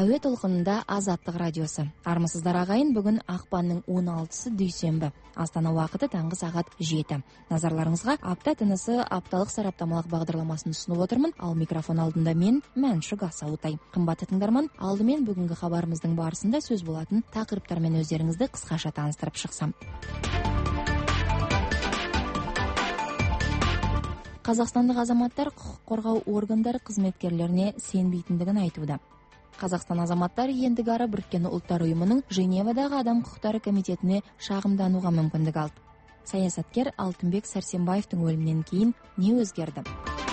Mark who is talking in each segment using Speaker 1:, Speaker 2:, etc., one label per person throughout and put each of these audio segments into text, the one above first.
Speaker 1: Әуе толқынында Азаттық радиосы. Армысыздар ағайын, бүгін ақпанның 16-сы дүйсенбі. Астана уақыты таңғы сағат 7. Назарларыңызға апта тынысы апталық сараптамалық бағдарламасын ұсынып отырмын. Ал микрофон алдында мен, Мәншүк Асауытай. Қымбатты тыңдарман, алдымен бүгінгі хабарымыздың барысында сөз болатын тақырыптармен өздеріңізді қысқаша таныстырып шықсам. Қазақстандық азаматтар құқық қорғау органдары қызметкерлеріне сенбейтіндігін айтуда. Қазақстан азаматтары ендігәрі Біріккен ұлттар ұйымының Женевадағы адам құқықтары комитетіне шағымдануға мүмкіндік алды. Саясаткер Алтынбек Сәрсенбаевтың өлімінен кейін не өзгерді?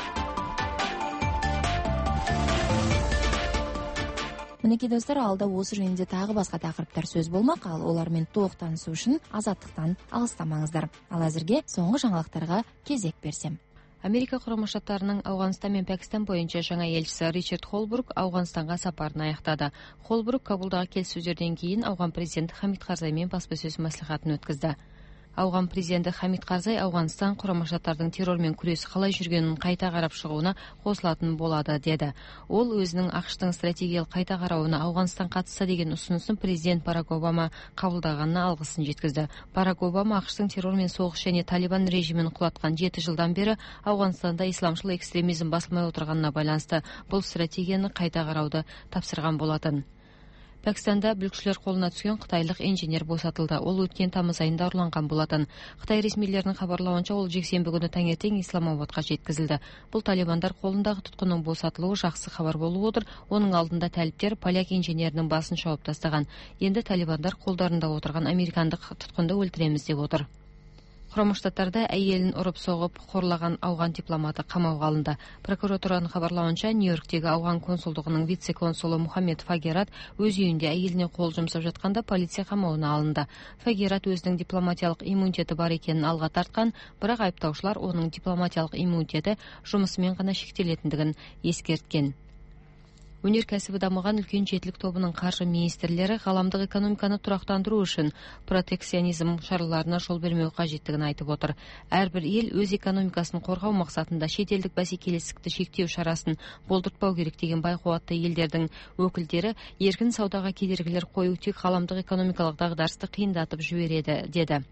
Speaker 1: Мінекей достар, алда осы жөнінде тағы басқа тақырыптар сөз болмақ, ал олармен толық танысу үшін Азаттықтан алыстамаңыздар. Ал әзірге соңғы жаңалықтарға кезек берсем.
Speaker 2: Америка құрама штаттарының Ауғанстан мен Пәкістан бойынша жаңа елшісі Ричард Холбрук Ауғанстанға сапарын аяқтады. Холбрук Кабулдағы келіссөздерден кейін ауған президенті Хамид Карзаймен баспасөз мәслихатын өткізді. Ауған президенті Хамид Карзай Ауғанстан құрама штаттардың террормен күресі қалай жүргенін қайта қарап шығуына қосылатын болады деді. Ол өзінің ақш-тың стратегиялық қайта қарауына Ауғанстан қатысса деген ұсынысын президент Барак Обама қабылдағанына алғысын жеткізді. Барак Обама ақш-тың террормен соғыс және Талибан режимін құлатқан 7 жылдан бері Ауғанстанда исламшыл экстремизм басылмай отырғанына байланысты бұл стратегияны қайта қарауды тапсырған болатын. Пәкістанда бүлікшілер қолына түскен қытайлық инженер босатылды. Ол өткен тамыз айында ұрланған болатын. Қытай ресмилерінің хабарлауынша ол жексенбі күні таңертең Исламабадқа жеткізілді. Бұл талибандар қолындағы тұтқынның босатылуы жақсы хабар болып отыр. Оның алдында тәліптер поляк инженерінің басын шауып тастаған. Енді талибандар қолдарында отырған американдық тұтқынды өлтіреміз деп отыр. Құрама штаттарда әйелін ұрып соғып қорлаған ауған дипломаты қамауға алынды. Прокуратураның хабарлауынша, Нью-Йорктегі ауған консулдығының вице-консулы Мухаммед Фагерат өз үйінде әйеліне қол жұмсап жатқанда полиция қамауына алынды. Фагерат өзінің дипломатиялық иммунитеті бар екенін алға тартқан, бірақ айыптаушылар оның дипломатиялық иммунитеті жұмысымен ғана шектелетіндігін ескерткен. Өнеркәсібі дамыған үлкен жетілік тобының қаржы министрлері ғаламдық экономиканы тұрақтандыру үшін протекционизм шараларына жол бермеу қажеттігін айтып отыр. Әрбір ел өз экономикасын қорғау мақсатында шетелдік бәсекелестікті шектеу шарасын болдыртпау керек деген байқуатты елдердің өкілдері еркін саудаға кедергілер қою тек ғаламдық экономикалық дағдарысты қиындатып жібереді деді.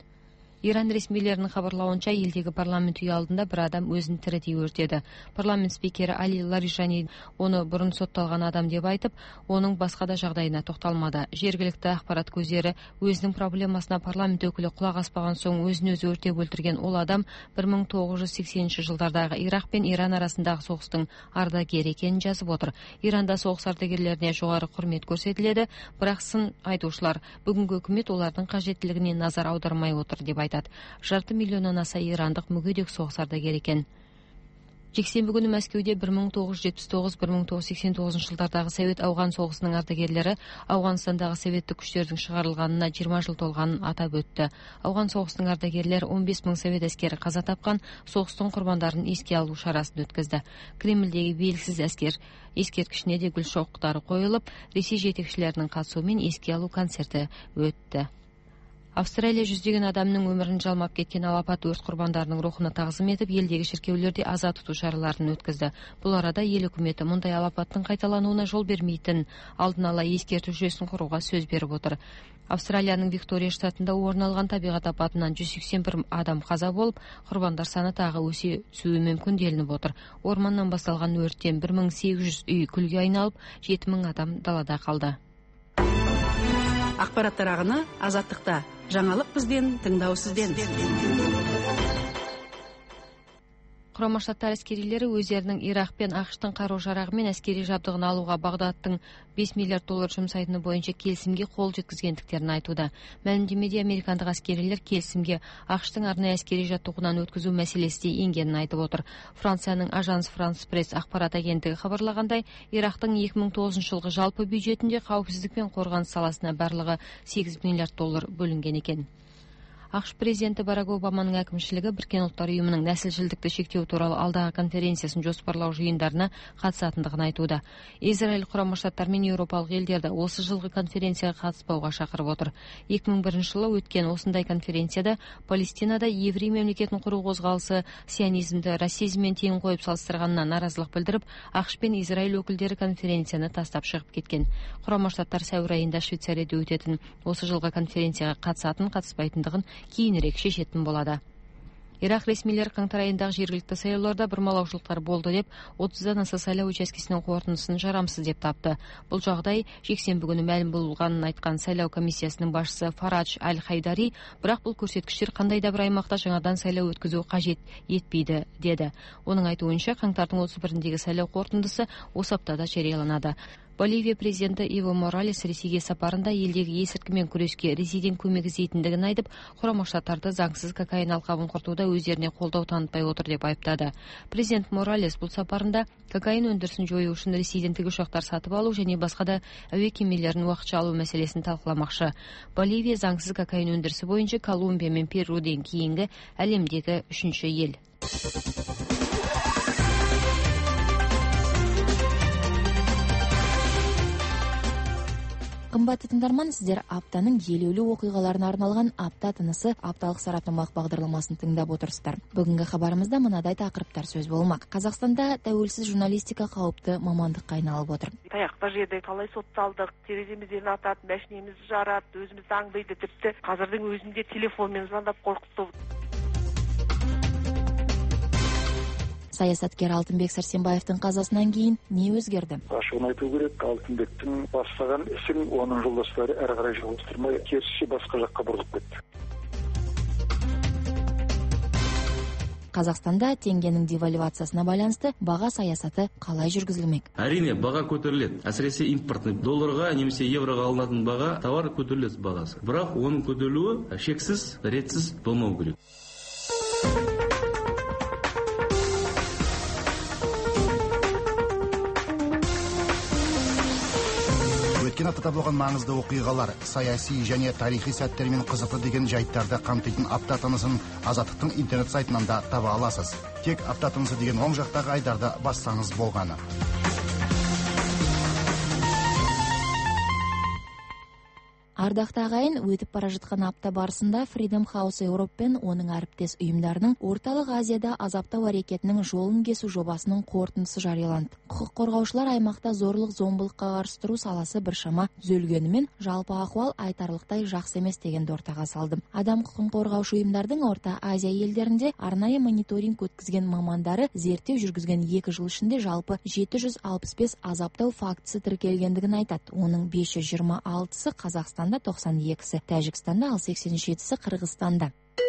Speaker 2: Иран ресмилерінің хабарлауынша, елдегі парламент үйі алдында бір адам өзін тірідей өртеді. Парламент спикері Али Ларижани оны бұрын сотталған адам деп айтып, оның басқа да жағдайына тоқталмады. Жергілікті ақпарат көздері өзінің проблемасына парламент өкілі құлақ аспаған соң өзін-өзі өртеп өлтірген ол адам 1980 жылдардағы Ирақ пен Иран арасындағы соғыстың ардагері екенін жазып отыр. Иранда соғыс ардагерлеріне жоғары құрмет көрсетіледі, бірақ сын айтушылар бүгінгі үкімет олардың қажеттілігіне назар аудармай отыр деп айтады. 500 миллионнан аса ирандық мүгедек соғыс ардагері екен. Жексенбі күні Мәскеуде 1979-1989 жылдардағы Совет ауған соғысының ардагерлері Ауғанстандағы советтік күштердің шығарылғанына 20 жыл толғанын атап өтті. Ауған соғысының ардагерлер 15 мың совет әскері қаза тапқан соғыстың құрбандарын еске алу шарасын өткізді. Кремльдегі белгісіз әскер ескерткішіне де гүл шоқтары қойылып, Ресей жетекшілерінің қатысуымен еске алу концерті өтті. Австралия жүздеген адамның өмірін жалмап кеткен алапат өрт құрбандарының рухына тағзым етіп, елдегі шіркеулерде аза тұту шараларын өткізді. Бұл арада ел үкіметі мұндай алапаттың қайталануына жол бермейтін алдын ала ескерту жүйесін құруға сөз беріп отыр. Австралияның Виктория штатында орын алған табиғат апатынан 181 адам қаза болып, құрбандар саны тағы өсе түсуі мүмкін делініп отыр. Орманнан басталған өрттен 1800 үй күлге айналып, 7000 адам далада қалды.
Speaker 3: Ақпараттар ағыны Азаттықта. Жаңалық бізден, тыңдау сізден.
Speaker 2: Құрама штаттар әскерилері өздерінің Ирақ пен ақш-тың қару-жарағы мен әскери жабдығын алуға Бағдадтың $5 миллиард жұмсайтыны бойынша келісімге қол жеткізгендіктерін айтуда. Мәлімдемеде американдық әскерилер келісімге ақш-тың арнайы әскери жаттығуынан өткізу мәселесі де енгенін айтып отыр. Францияның Ажанс Франс Пресс ақпарат агенттігі хабарлағандай, Ирақтың 2009 жылғы жалпы бюджетінде қауіпсіздік пен қорғаныс саласына барлығы $8 миллиард бөлінген екен. АКШ президенті Барак Обаманың әкімшілігі Біріккен ұлттар ұйымының нәсілшілдікті шектеу туралы алдағы конференциясын жоспарлау жиындарына қатысатындығын айтуда. Израиль Құрама Штаттар мен еуропалық елдерді осы жылғы конференцияға қатыспауға шақырып отыр. 2001 жылы өткен осындай конференцияда Палестинада еврей мемлекетін құру қозғалысы сионизмді расизммен тең қойып салыстырғанына наразылық білдіріп, АКШ пен Израиль өкілдері конференцияны тастап шығып кеткен. Құрама Штаттар сәуір айында Швейцарияда өтетін осы жылғы конференцияға қатыспайтындығын кейінірек шешетін болады. Ирак ресмилер қаңтар айындағы жергілікті сайлауларда бұрмалаушылықтар болды деп 30-дан аса сайлау учаскесінің қорытындысын жарамсыз деп тапты. Бұл жағдай жексенбі күні мәлім болғанын айтқан сайлау комиссиясының басшысы Фарадж Аль-Хайдари, бірақ бұл көрсеткіштер қандай да бір аймақта жаңадан сайлау өткізу қажет етпейді, деді. Оның айтуынша қаңтардың 31-дегі сайлау қорытындысы осы аптада жарияланады. Боливия президенті Эво Моралес Ресейге сапарында елдегі есірткімен күреске Ресейден көмек іздейтіндігін айтып, Құрама Штаттарды заңсыз кокаин алқабын құртуда өздеріне қолдау танытпай отыр деп айыптады. Президент Моралес бұл сапарында кокаин өндірісін жою үшін Ресейден тікұшақтар сатып алу және басқа да әуе кемелерін уақытша алу мәселесін талқыламақшы. Боливия заңсыз кокаин өндірісі бойынша Колумбия мен Перуден кейінгі әлемдегі 3-ші ел.
Speaker 1: Қымбатты тыңдарман, сіздер аптаның елеулі оқиғаларына арналған апта тынысы апталық сараптамалық бағдарламасын тыңдап отырсыздар. Бүгінгі хабарымызда мынадай тақырыптар сөз болмақ. Қазақстанда тәуелсіз журналистика қауіпті мамандыққа айналып отыр.
Speaker 4: Таяқта жерде талай сотталдық, тереземізден атады, машинемізді жарады, өзімізді аңдайды, тіпті қазірдің өзінде телефонмен звондап қорқытты.
Speaker 1: Саясаткер Алтынбек Сәрсенбаевтың қазасынан кейін не өзгерді?
Speaker 5: Ашығын айту керек, Алтынбектің бастаған ісін оның жолдастары әрі қарай жалғастырмай, керісінше басқа жаққа бұрылып кетті.
Speaker 1: Қазақстанда теңгенің девальвациясына байланысты баға саясаты қалай жүргізілмек?
Speaker 6: Әрине, баға көтеріледі. Әсіресе импортный долларға немесе евроға алынатын баға, товар көтеріледі бағасы. Бірақ оның көтерілуі шексіз, ретсіз болмау керек.
Speaker 7: Өткен аптада болған маңызды оқиғалар, саяси және тарихи сәттермен қызықты деген жайттарды қамтитын апта тынысын Азаттықтың интернет сайтынан да таба аласыз. Тек апта тынысы деген оң жақтағы айдарды бассаңыз болғаны.
Speaker 1: Ардақты ағайын, өтіп бара жатқан апта барысында Freedom House Europe пен оның әріптес ұйымдарының Орталық Азияда азаптау әрекетінің жолын кесу жобасының қорытындысы жарияланды. Құқық қорғаушылар аймақта зорлық-зомбылыққа қарсы тұру саласы біршама түзелгенімен, жалпы ахуал айтарлықтай жақсы емес дегенді ортаға салды. Адам құқығын қорғаушы ұйымдардың Орта Азия елдерінде арнайы мониторинг өткізген мамандары зерттеу жүргізген 2 жыл ішінде жалпы 765 азаптау фактісі тіркелгендігін айтады. Оның 526-сы Қазақстанда, 92-сі Тәжікстанда, ал 87-сі Қырғызстанда.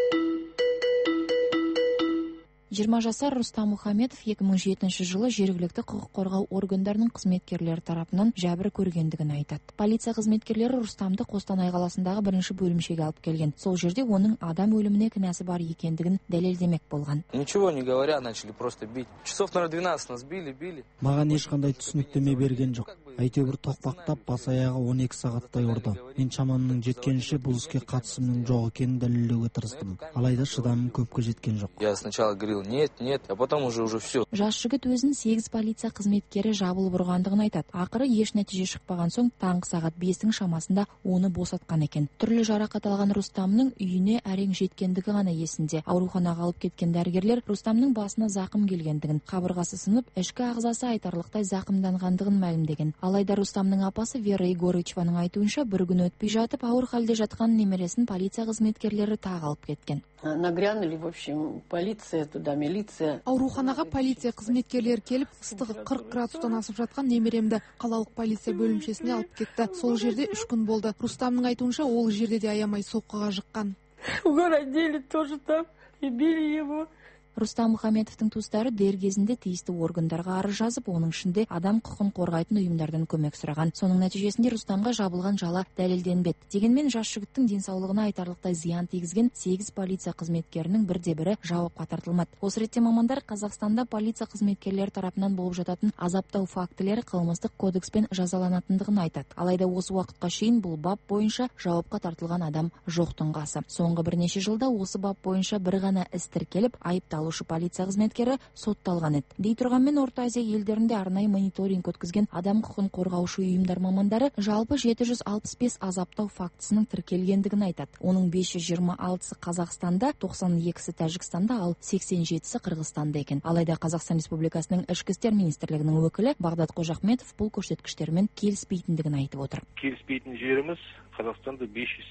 Speaker 1: 20 жасар Рустам Мұхамедов 2007 жылы жергілікті құқық қорғау органдарының қызметкерлері тарапынан жәбір көргендігін айтады. Полиция қызметкерлері Рустамды Қостанай қаласындағы 1-ші бөлімшеге алып келген. Сол жерде оның адам өліміне кінәсі бар екендігін дәлелдемек болған.
Speaker 8: Ничего не говоря, начали просто бить. Часов на 12 нас били.
Speaker 9: Маған ешқандай түсініктеме берген жоқ. Әйтеуір тоқпақтап бас аяғы 12 сағаттай ұрды. Мен шамамның жеткенше бұл іске қатысымның жоқ екенін дәлелдеуге тырыстым. Алайда шыдамым көпке жеткен жоқ.
Speaker 8: Я сначала говорил нет, а потом уже все.
Speaker 1: Жас жігіт өзін 8 полиция қызметкері жабылып ұрғандығын айтады. Ақыры еш нәтиже шықпаған соң таңғы сағат 5-дің шамасында оны босатқан екен. Түрлі жарақат алған Рустамның үйіне әрең жеткендігі ғана есінде. Ауруханаға алып кеткен дәрігерлер Рустамның басына зақым келгендігін, қабырғасы сынып, ішкі ағзасы айтарлықтай зақымданғандығын мәлімдеген. Алайда Рустамның апасы Вера Егорычеваның айтуынша, бір күн өтпей жатып, ауыр халде жатқан немересін полиция қызметкерлері тағы алып кеткен.
Speaker 10: Нагрянули, в общем, полиция туда, милиция.
Speaker 11: Ауруханаға полиция қызметкерлері келіп, ыстығы 40 градустан асып жатқан немеремді қалалық полиция бөлімшесіне алып кетті. Сол жерде 3 күн болды. Рустамның айтуынша, ол жерде де аямай соққыға жыққан.
Speaker 10: Угородили тоже там и били его.
Speaker 1: Рустам Мухамедовтың туыстары дер кезінде тиісті органдарға арыз жазып, оның ішінде адам құқығын қорғайтын ұйымдардан көмек сұраған. Соның нәтижесінде Рустамға жабылған жала дәлелденбеді. Дегенмен жас жігіттің денсаулығына айтарлықтай зиян тигізген 8 полиция қызметкерінің бірде-бірі жауапқа тартылмады. Осы ретте мамандар Қазақстанда полиция қызметкерлері тарапынан болып жататын азаптау фактілері қылмыстық кодекспен жазаланатындығын айтады. Алайда осы уақытқа шейін бұл бап бойынша жауапқа тартылған адам жоқтың қасы. Соңғы бірнеше жылда осы бап бойынша бір ғана іс тіркеліп, айыпталушы полиция қызметкері сотталған еді. Дей тұрғанмен Орта Азия елдерінде арнайы мониторинг өткізген адам құқығын қорғаушы ұйымдар мамандары жалпы 765 азаптау фактісінің тіркелгендігін айтады. Оның 526-сы Қазақстанда, 92-сі Тәжікстанда, ал 87-сі Қырғызстанда екен. Алайда Қазақстан Республикасының ішкі істер министрлігінің өкілі Бағдат Қожахметов бұл көрсеткіштермен келіспейтіндігін айтып отыр.
Speaker 12: Келіспейтін жеріміз Қазақстанда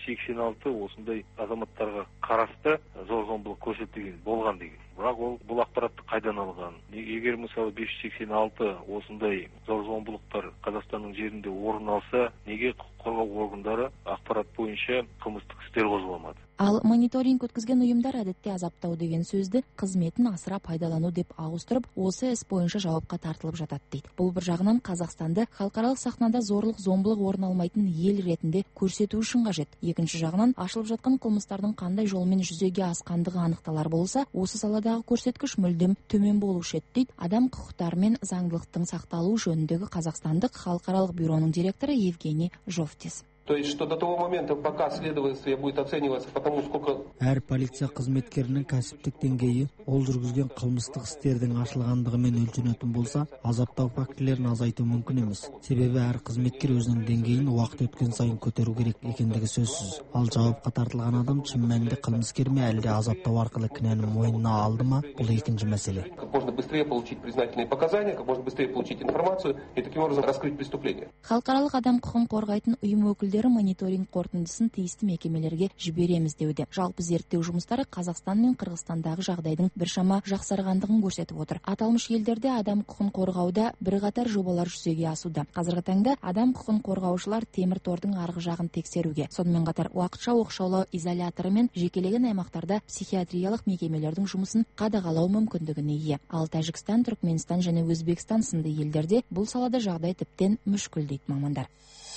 Speaker 12: 586 осындай азаматтарға қарасты зор-зомбылық көрсетілген болған деген. Бірақ бұл ақпаратты қайдан алған? Егер мысалы 586 осындай зор-зомбылықтар Қазақстанның жерінде орын алса, неге құқық қорғау органдары ақпарат бойынша қылмыстық істер қозғалмады?
Speaker 1: Ал мониторинг өткізген ұйымдар әдетте азаптау деген сөзді қызметін асыра пайдалану деп ауыстырып, осы іс бойынша жауапқа тартылып жатады дейді. Бұл бір жағынан Қазақстанды халықаралық сахнада зорлық-зомбылық орын алмайтын ел ретінде көрсету үшін қажет. Екінші жағынан ашылып жатқан қылмыстардың қандай жолмен жүзеге асқандығы анықталар болса, осы саладағы көрсеткіш мүлдем төмен болушы еді дейді адам құқықтары мен заңдылықтың сақталуы жөніндегі Қазақстандық халықаралық бюроның директоры Евгений Жовтис.
Speaker 13: То есть, что до того момента, пока следование будет оцениваться по тому, сколько...
Speaker 9: Әр полиция қызметкерінің кәсіптік деңгейі ол жүргізген қылмыстық істердің ашылғандығымен өлшенетін болса, азаптау фактілерін азайту мүмкін емес. Себебі әр қызметкер өзінің деңгейін уақыт өткен сайын көтеру керек екендігі сөзсіз. Ал жауапқа тартылған адам шын мәнінде қылмыскер ме, әлде азаптау арқылы кінәні мойнына алды ма, бұл екінші мәселе.
Speaker 13: Как можно быстрее получить признательные показания, как можно быстрее получить информацию и таким образом раскрыть преступление.
Speaker 1: Халықаралық адам құқығын қорғайтын ұйым өкілдері мониторинг қорытындысын тиісті мекемелерге жібереміз деуде. Жалпы зерттеу жұмыстары Қазақстан мен Қырғызстандағы жағдайдың біршама жақсарғандығын көрсетіп отыр. Аталмыш елдерде адам құқығын қорғауда бірқатар жобалар жүзеге асуда. Қазіргі таңда адам құқығын қорғаушылар темір тордың арғы жағын тексеруге, сонымен қатар уақытша оқшаулау изоляторы мен жекелеген аймақтарда психиатриялық мекемелердің жұмысын қадағалау мүмкіндігіне ие. Ал Тәжікстан, Түркменстан және Өзбекстан сынды елдерде бұл салада жағдай тіптен мүшкіл дейді мамандар.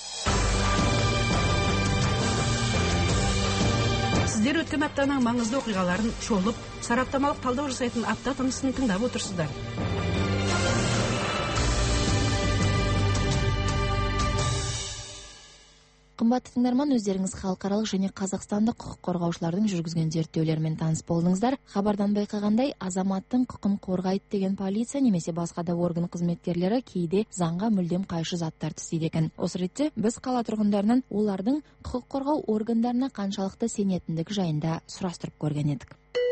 Speaker 3: Сіздер өткен аптаның маңызды оқиғаларын шолып, сараптамалық талдау жасайтын апта тынысын тыңдап отырсыздар.
Speaker 1: Қымбатты тыңдарман, өздеріңіз халықаралық және қазақстандық құқық қорғаушылардың жүргізген зерттеулерімен таныс болдыңыздар. Хабардан байқағандай, азаматтың құқын қорғайды деген полиция немесе басқа да орган қызметкерлері кейде заңға мүлдем қайшы заттарды істейді екен. Осы ретте біз қала тұрғындарынан олардың құқық қорғау органдарына қаншалықты сенетіндігі жайында сұрастырып көрген едік.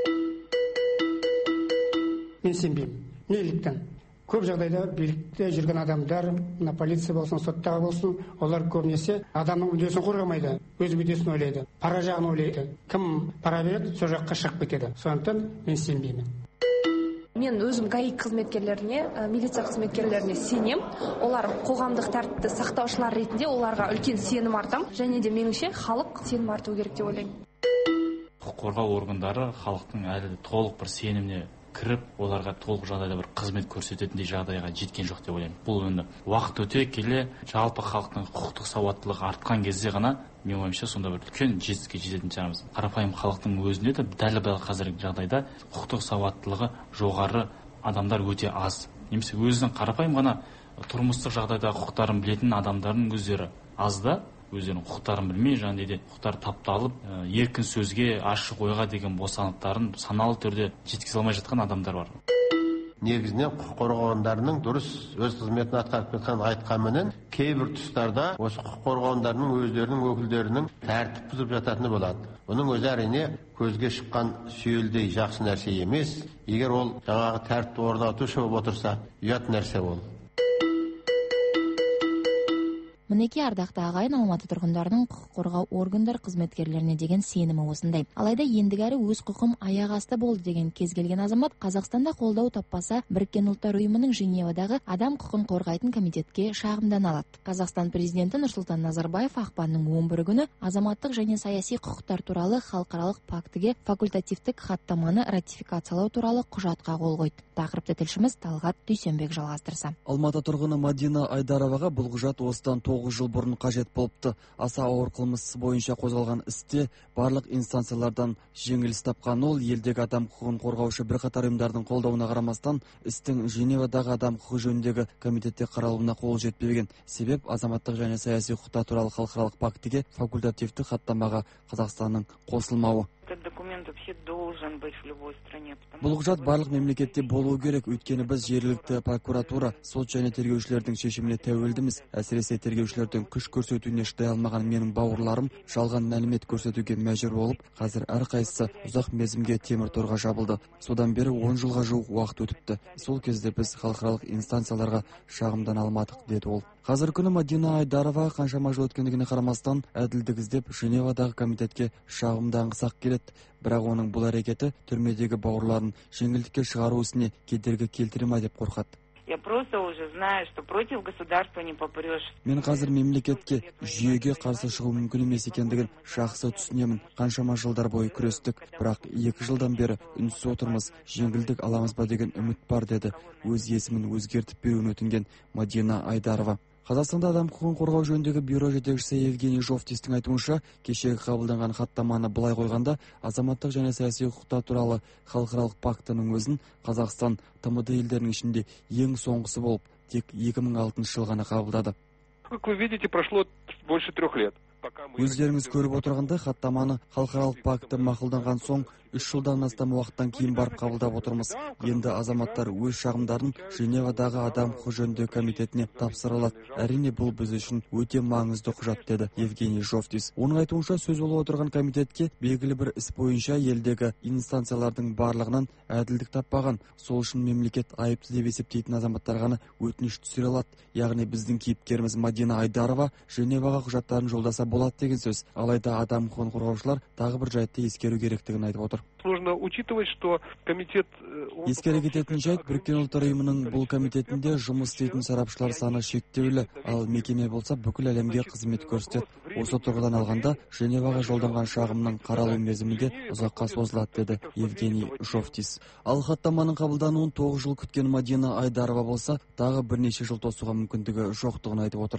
Speaker 14: Мен сенбеймін. Неліктен? Көп жағдайда билікте жүрген адамдар, полиция болсын, соттағы болсын, олар көбінесе адамның мүддесін қорғамайды, өз мүддесін ойлайды, пара жағын ойлайды. Кім пара береді, сол жаққа шығып кетеді. Сондықтан мен сенбеймін.
Speaker 15: Мен өзім ГАИ қызметкерлеріне, милиция қызметкерлеріне сенем. Олар қоғамдық тәртіпті сақтаушылар ретінде оларға үлкен сенім артам. Және де меніңше халық сенім арту керек деп ойлаймын.
Speaker 16: Құқық қорғау органдары халықтың әлі толық бір сеніміне кіріп, оларға толық жағдайда бір қызмет көрсететіндей жағдайға жеткен жоқ деп ойлаймын. Бұл енді уақыт өте келе жалпы халықтың құқықтық сауаттылығы артқан кезде ғана мен ойымша сонда бір үлкен жетістікке жететін шығармыз. Қарапайым халықтың өзінде де дәл қазіргі жағдайда құқықтық сауаттылығы жоғары адамдар өте аз. Немесе өзінің қарапайым ғана тұрмыстық жағдайда құқықтарын білетін адамдардың өздері аз да, өздерінің құқықтарын білмей, жаңағыдай құқықтары тапталып, еркін сөзге, ашық ойға деген бостандықтарын саналы түрде жеткізе алмай жатқан адамдар бар.
Speaker 17: Негізінен құқық қорғау органдарының дұрыс өз қызметін атқарып кеткенін айтқанменен, кейбір тұстарда осы құқық қорғау органдарының өздерінің өкілдерінің тәртіп бұзып жататыны болады. Бұның өзі әрине көзге шыққан сүйелдей жақсы нәрсе емес. Егер ол жаңағы тәртіпті орнатушы болып отырса, ұят нәрсе ол.
Speaker 1: Мінеки ардақты ағайын, Алматы тұрғындарының құқық қорғау органдар қызметкерлеріне деген сенімі осындай. Алайда ендігәрі өз құқым аяқ асты болды деген кез келген азамат Қазақстанда қолдау таппаса, Біріккен ұлттар ұйымының Женевадағы адам құқын қорғайтын комитетке шағымдана алады. Қазақстан президенті Нұрсұлтан Назарбаев ақпанның 11 күні азаматтық және саяси құқықтар туралы халықаралық пактіге факультативтік хаттаманы ратификациялау туралы құжатқа қол қойды. Тақырыпты тілшіміз Талғат Дүйсенбек жалғастырса.
Speaker 18: Алматы тұрғыны Мадина Айдароваға бұл құжат осыдан 9 жыл бұрын қажет болыпты. Аса ауыр қылмыс бойынша қозғалған істе барлық инстанциялардан жеңіліс тапқан ол, елдегі адам құқығын қорғаушы бірқатар ұйымдардың қолдауына қарамастан істің Женевадағы адам құқығы жөніндегі комитетте қаралуына қол жетпеген. Себеп азаматтық және саяси құқықтар туралы халықаралық пактіге факультативті хаттамаға Қазақстанның қосылмауы. Бұл құжат барлық мемлекетте болуы керек, өйткені біз жергілікті прокуратура, сот және тергеушілердің шешіміне тәуелдіміз. Әсіресе тергеушілердің күш көрсетуіне шыдай алмаған менің бауырларым жалған мәлімет көрсетуге мәжбүр болып, қазір әрқайсысы ұзақ мерзімге темір торға жабылды. Содан бері 10 жылға жуық уақыт өтіпті. Сол кезде біз халықаралық инстанцияларға шағымдана алмадық, деді ол. Қазір күні Мадина Айдарова қаншама жыл өткендігіне қарамастан әділдік іздеп Женевадағы комитетке шағымданғысы келеді. Бірақ оның бұл әрекеті түрмедегі бауырларын жеңілдікке шығару ісіне кедергі келтіре ме деп қорқады. Мен қазір мемлекетке, жүйеге қарсы шығу мүмкін емес екендігін жақсы түсінемін. Қаншама жылдар бойы күрестік, бірақ 2 жылдан бері үнсіз отырмыз. Жеңілдік аламыз ба деген үміт бар, деді өз есімін өзгертіп беруін өтінген Мадина Айдарова. Қазақстанда адам құқығын қорғау жөніндегі бюро жетекшісі Евгений Жовтистің айтуынша, кешегі қабылданған хаттаманы былай қойғанда, азаматтық және саяси құқықтар туралы халықаралық пактінің өзін Қазақстан ТМД елдерінің ішінде ең соңғысы болып, тек 2006 жыл ғана қабылдады.
Speaker 13: Как вы видите, прошло больше 3 лет.
Speaker 18: Өздеріңіз көріп отырғандай, хаттаманы халықаралық пакті мақұлданған соң 3 жылдан астам уақыттан кейін барып қабылдап отырмыз. Енді азаматтар өз шағымдарын Женевадағы адам құқығы жөніндегі комитетіне тапсыра алады. Әрине, бұл біз үшін өте маңызды құжат, деді Евгений Жовтис. Оның айтуынша, сөз болып отырған комитетке белгілі бір іс бойынша елдегі инстанциялардың барлығынан әділдік таппаған. Сол үшін мемлекет айыпты деп есептейтін азаматтар ғана өтініш түсіре алады. Яғни біздің кейіпкеріміз Мадина Айдарова Женеваға құжаттарын жолдаса болады деген сөз. Алайда адам құқығын қорғаушылар тағы бір жайтты ескеру керектігін айтып отыр.
Speaker 13: Нужно учитывать, что комитет...
Speaker 18: Ескере кететін жайт, Біріккен ұлттар ұйымының бұл комитетінде жұмыс істейтін сарапшылар саны шектеулі, ал мекеме болса бүкіл әлемге қызмет көрсетеді. Осы тұрғыдан алғанда, Женеваға жолданған шағымның қаралу мерзімінде ұзаққа созылады, деді Евгений Жовтис. Ал хаттаманың қабылдануын 9 жыл күткен Мадина Айдарова болса, тағы бірнеше жыл тосуға мүмкіндігі жоқтығын айтып отыр.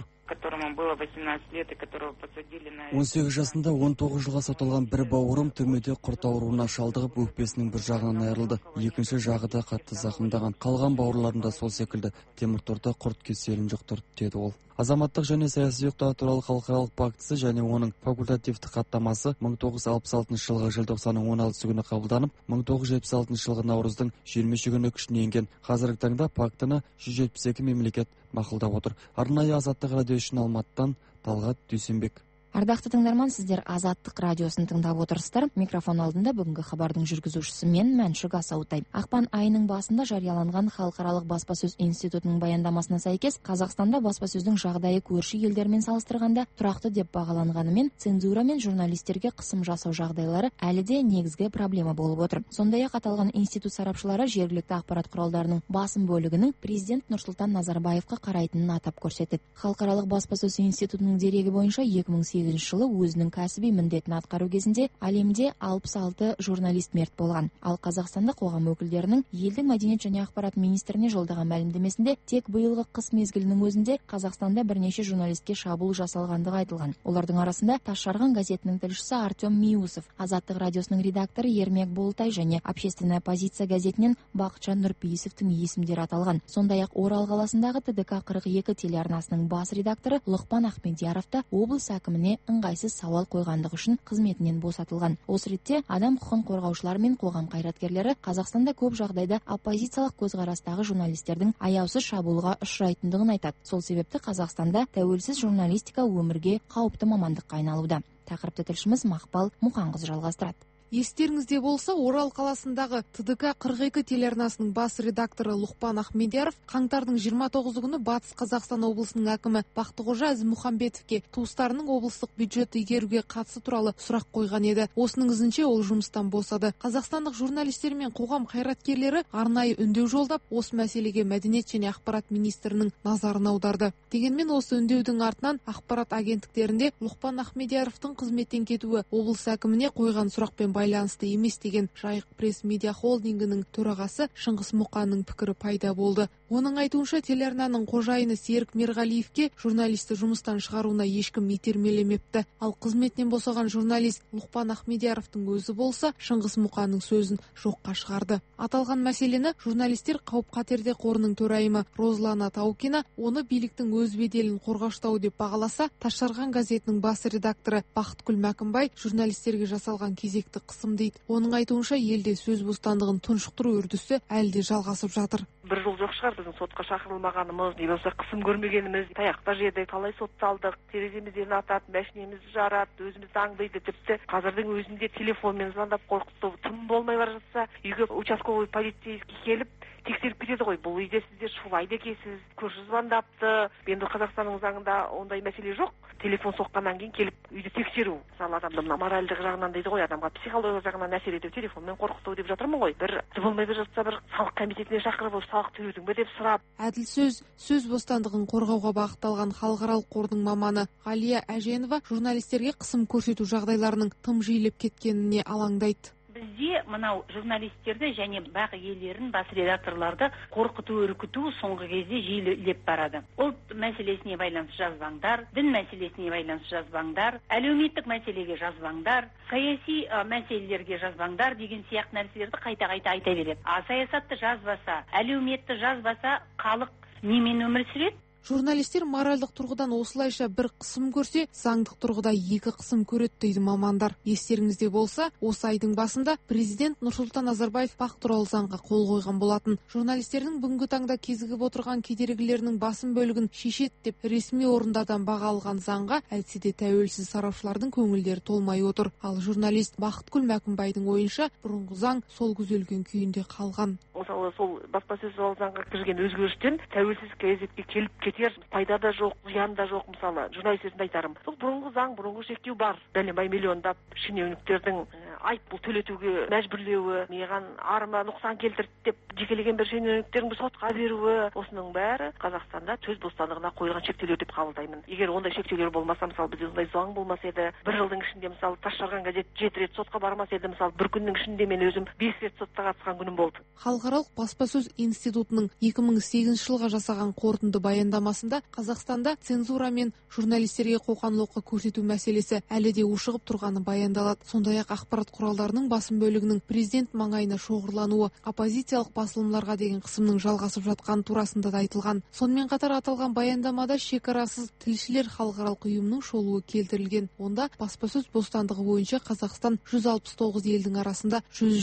Speaker 18: 18 жасында 19 жылға сотталған бір бауырым түрмеде құрт ауруына шалдығып, өкпесінің бір жағынан айырылды. Екінші жағы да қатты зақымдаған. Қалған бауырларым да сол секілді темір торда құрт кеселін жұқтырды, деді ол. Азаматтық және саяси құқықтар туралы халықаралық пактісі және оның факультативті хаттамасы 1966 жылғы желтоқсанның 16 күні қабылданып, 1976 жылғы наурыздың 20 күні күшіне енген. Қазіргі таңда пактіні 172 мемлекет мақұлдап отыр. Арнайы Азаттық радио үшін Алматыдан Талғат Дүйсенбек.
Speaker 1: Ардақты тыңдарман, сіздер Азаттық радиосын тыңдап отырсыздар. Микрофон алдында бүгінгі хабардың жүргізушісі мен Мәншүк Асаутай. Ақпан айының басында жарияланған халықаралық баспасөз институтының баяндамасына сәйкес, Қазақстанда баспасөздің жағдайы көрші елдермен салыстырғанда тұрақты деп бағаланғанымен, цензура мен журналистерге қысым жасау жағдайлары әлі де негізгі проблема болып отыр. Сондай-ақ аталған институт сарапшылары жергілікті ақпарат құралдарының басым бөлігінің президент Нұрсұлтан Назарбаевқа қарайтынын атап көрсетеді. Халықаралық баспасөз институтының дерегі бойынша 2008 жылы өзінің кәсіби міндетін атқару кезінде әлемде 66 журналист мерт болған. Ал Қазақстанда қоғам өкілдерінің елдің мәдениет және ақпарат министріне жолдаған мәлімдемесінде тек биылғы қыс мезгілінің өзінде Қазақстанда бірнеше журналистке шабуыл жасалғандығы айтылған. Олардың арасында Тасжарған газетінің тілшісі Артем Миусов, Азаттық радиосының редакторы Ермек Болтай және Общественная позиция газетінен Бақытжан Нұрпейісовтің есімдері аталған. Сондай-ақ Орал қаласындағы ТДК 42 телеарнасының бас редакторы Лұқпан Ахмедияров та облыс әкіміне ыңғайсыз сауал қойғандығы үшін қызметінен босатылған. Осы ретте адам құқығын қорғаушылар мен қоғам қайраткерлері Қазақстанда көп жағдайда оппозициялық көзқарастағы журналистердің аяусыз шабуылға ұшырайтындығын айтады. Сол себепті Қазақстанда тәуелсіз журналистика өмірге қауіпті мамандыққа айналуда. Тақырыпты тілшіміз Мақпал Мұқанқызы жалғастырады.
Speaker 11: Естеріңізде болса, Орал қаласындағы ТДК 42 телеарнасының бас редакторы Лұқпан Ахмедияров қаңтардың 29 күні Батыс Қазақстан облысының әкімі Бақтықожа Әзімұхамбетовке туыстарының облыстық бюджетті игеруге қатысы туралы сұрақ қойған еді. Осының ізінше ол жұмыстан босады. Қазақстандық журналистер мен қоғам қайраткерлері арнайы үндеу жолдап, осы мәселеге мәдениет және ақпарат министрінің назарын аударды. Дегенмен осы үндеудің артынан ақпарат агенттіктерінде Лұқпан Ахмедияровтың қызметтен кетуі облыс әкіміне қойған сұрақпен байланысты емес деген Жайық пресс медиа холдингінің төрағасы Шыңғыс Мұқанның пікірі пайда болды. Оның айтуынша, телеарнаның қожайыны Серік Мерғалиевке журналисті жұмыстан шығаруына ешкім итермелемепті. Ал қызметінен босаған журналист Лұқпан Ахмедияровтың өзі болса, Шыңғыс Мұқанның сөзін жоққа шығарды. Аталған мәселені журналистер қауіп-қатерде қорының төрайымы Розлана Таукина оны биліктің өз беделін қорғаштау деп бағаласа, Ташжарған газетінің бас редакторы Бақытгүл Мәкімбай журналистерге жасалған кезекті қысым дейді. Оның айтуынша, елде сөз бостандығын тұншықтыру үрдісі әлі де жалғасып жатыр.
Speaker 4: Бір жыл жоқ шығар біздің сотқа шақырылмағанымыз, не болса қысым көрмегеніміз, таяқта жедік, талай сотталдық, тереземізден атады, мәшинемізді жарады, өзімізді аңдайды, тіпті қазірдің өзінде телефонмен звондап қорқыту, тым болмай бара жатса, үйге участковый полицейский келіп тексеріп кетеді ғой. Бұл үйде сіздер шулайды екенсіз, көрші звондапты. Енді Қазақстанның заңында ондай мәселе жоқ. Телефон соққаннан кейін келіп үйді тексеру. Мысалы, адамды мына моральдық жағынан дейді ғой, адамға психологиялық жағынан әсер етіп телефонмен қорқыту деп жатырмын ғой. Бір болмай жатса, бір салық комитетіне шақырып, салық төлеудің бе деп сұрап.
Speaker 11: Әділ сөз бостандығын қорғауға бағытталған халықаралық қордың маманы Ғалия Әженова журналистерге қысым көрсету жағдайларының тым жиілеп кеткеніне алаңдайды.
Speaker 19: Бізде мынау журналистерді және бақ иелерін, бас редакторларды қорқыту, үркіту соңғы кезде жиілеп барады. Ұлт мәселесіне байланысты жазбаңдар, дін мәселесіне байланысты жазбаңдар, әлеуметтік мәселеге жазбаңдар, саяси мәселелерге жазбаңдар деген сияқты нәрселерді қайта-қайта айта береді. Саясатты жазбаса, әлеуметті жазбаса, халық немен өмір сүреді?
Speaker 11: Журналистер моральдық тұрғыдан осылайша бір қысым көрсе, заңдық тұрғыда екі қысым көреді дейді мамандар. Естеріңізде болса, осы айдың басында президент Нұрсұлтан Назарбаев бақ туралы заңға қол қойған болатын. Журналистердің бүгінгі таңда кезігіп отырған кедергілерінің басым бөлігін шешеді деп ресми орындардан баға алған заңға әйтсе де тәуелсіз сарапшылардың көңілдері толмай отыр. Ал журналист Бақытгүл Мәкімбайдың ойынша, бұрынғы заң сол көзделген күйінде қалған.
Speaker 4: Мысалы, сол баспасөз заңға кірген өзгерістен тәуелсіз газетке келіп кетер пайда да жоқ, зиян да жоқ. Мысалы, журналистердің айтарым, сол бұрынғы заң, бұрынғы шектеу бар. Бәлембай миллиондап шенеуніктердің айыппұл төлетуге мәжбүрлеуі, маған арыма нұқсан келтірді деп жекелеген бір шенеуніктердің сотқа беруі, осының бәрі Қазақстанда сөз бостандығына қойылған шектеулер деп қабылдаймын. Егер ондай шектеулер болмаса, мысалы, бізде ондай заң болмаса еді, бір жылдың ішінде, мысалы, Ташжарған газет 7 рет сотқа бармас еді, мысалы, бір күннің ішінде мен өзім 5 рет сотқа қатысқан күнім болды.
Speaker 11: Халықаралық баспасөз институтының 2008 жылға жасаған қорытынды баяндамасында Қазақстанда цензура мен журналистерге қоқан-лоққы көрсету мәселесі әлі де ушығып тұрғаны баяндалады. Сондай-ақ ақпарат құралдарының басым бөлігінің президент маңайына шоғырлануы, оппозициялық басылымдарға деген қысымның жалғасып жатқаны турасында да айтылған. Сонымен қатар аталған баяндамада шекарасыз тілшілер халықаралық ұйымының шолуы келтірілген. Онда баспасөз бостандығы бойынша Қазақстан 169 елдің арасында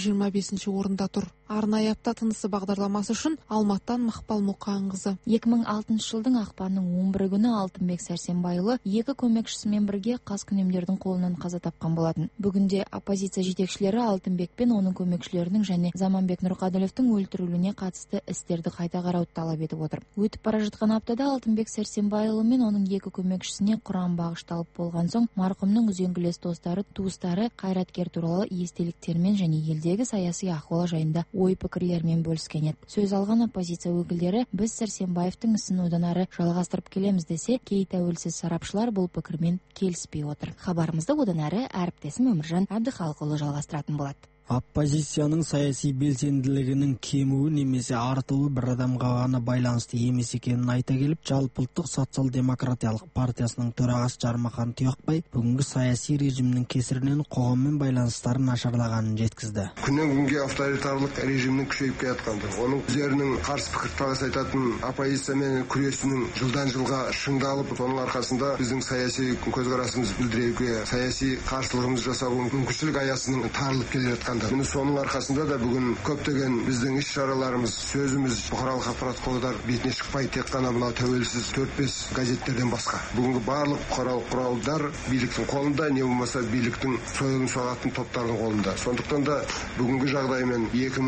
Speaker 11: 125 орында тұр. Арнайы апта тынысы бағдарламасы үшін Алматтан Мақпал Мұқанқызы.
Speaker 1: 2006 жылдың ақпанның 11 күні Алтынбек Сәрсенбайұлы екі көмекшісімен бірге қаскүнемдердің қолынан қаза тапқан болатын. Бүгінде оппозиция жетекшілері Алтынбек пен оның көмекшілерінің және Заманбек Нұрқаділовтің өлтірілуіне қатысты істерді қайта қарауды талап етіп отыр. Өтіп бара жатқан аптада Алтынбек Сәрсенбайұлы мен оның екі көмекшісіне Құран бағышталып болған соң, марқұмның үзеңгілес достары, туыстары қайраткер туралы естеліктермен және елдегі саяси ахуал жайында ой пікірлермен бөліскен еді. Сөз алған оппозиция өкілдері, біз Сәрсенбаевтың ісін одан ары жалғастырып келеміз десе, кей тәуелсіз сарапшылар бұл пікірмен келіспей отыр. Хабарымызды одан әрі әріптесім Өміржан Әбдіхалықұлы жалғастыратын болады.
Speaker 9: Оппозицияның саяси белсенділігінің кемуі немесе артуы бір адамға ғана байланысты емес екенін айта келіп, Жалпыұлттық социал-демократиялық партиясының төрағасы Жармахан Тұяқбай бүгінгі саяси режимнің кесірінен қоғаммен байланыстарын нашарлағанын жеткізді.
Speaker 20: Күннен күнге авторитарлық режимнің күшейіп келатқанды, оның өздерінің қарсы пікірталас айтатын оппозициямен күресінің жылдан жылға шыңдалып, соның арқасында біздің саяси көзқарасымызды білдіруге, саяси қарсылығымызды жасауға мүмкіншілік аясының тарылып келе жатқан айтқанда. Міне соның арқасында да бүгін көптеген біздің іс-шараларымыз, сөзіміз бұқаралық ақпарат құралдар бетіне шықпай, тек қана мынау тәуелсіз 4-5 газеттерден басқа. Бүгінгі барлық бұқаралық құралдар биліктің қолында, не болмаса биліктің сойылын соғатын топтардың қолында. Сондықтан да бүгінгі жағдаймен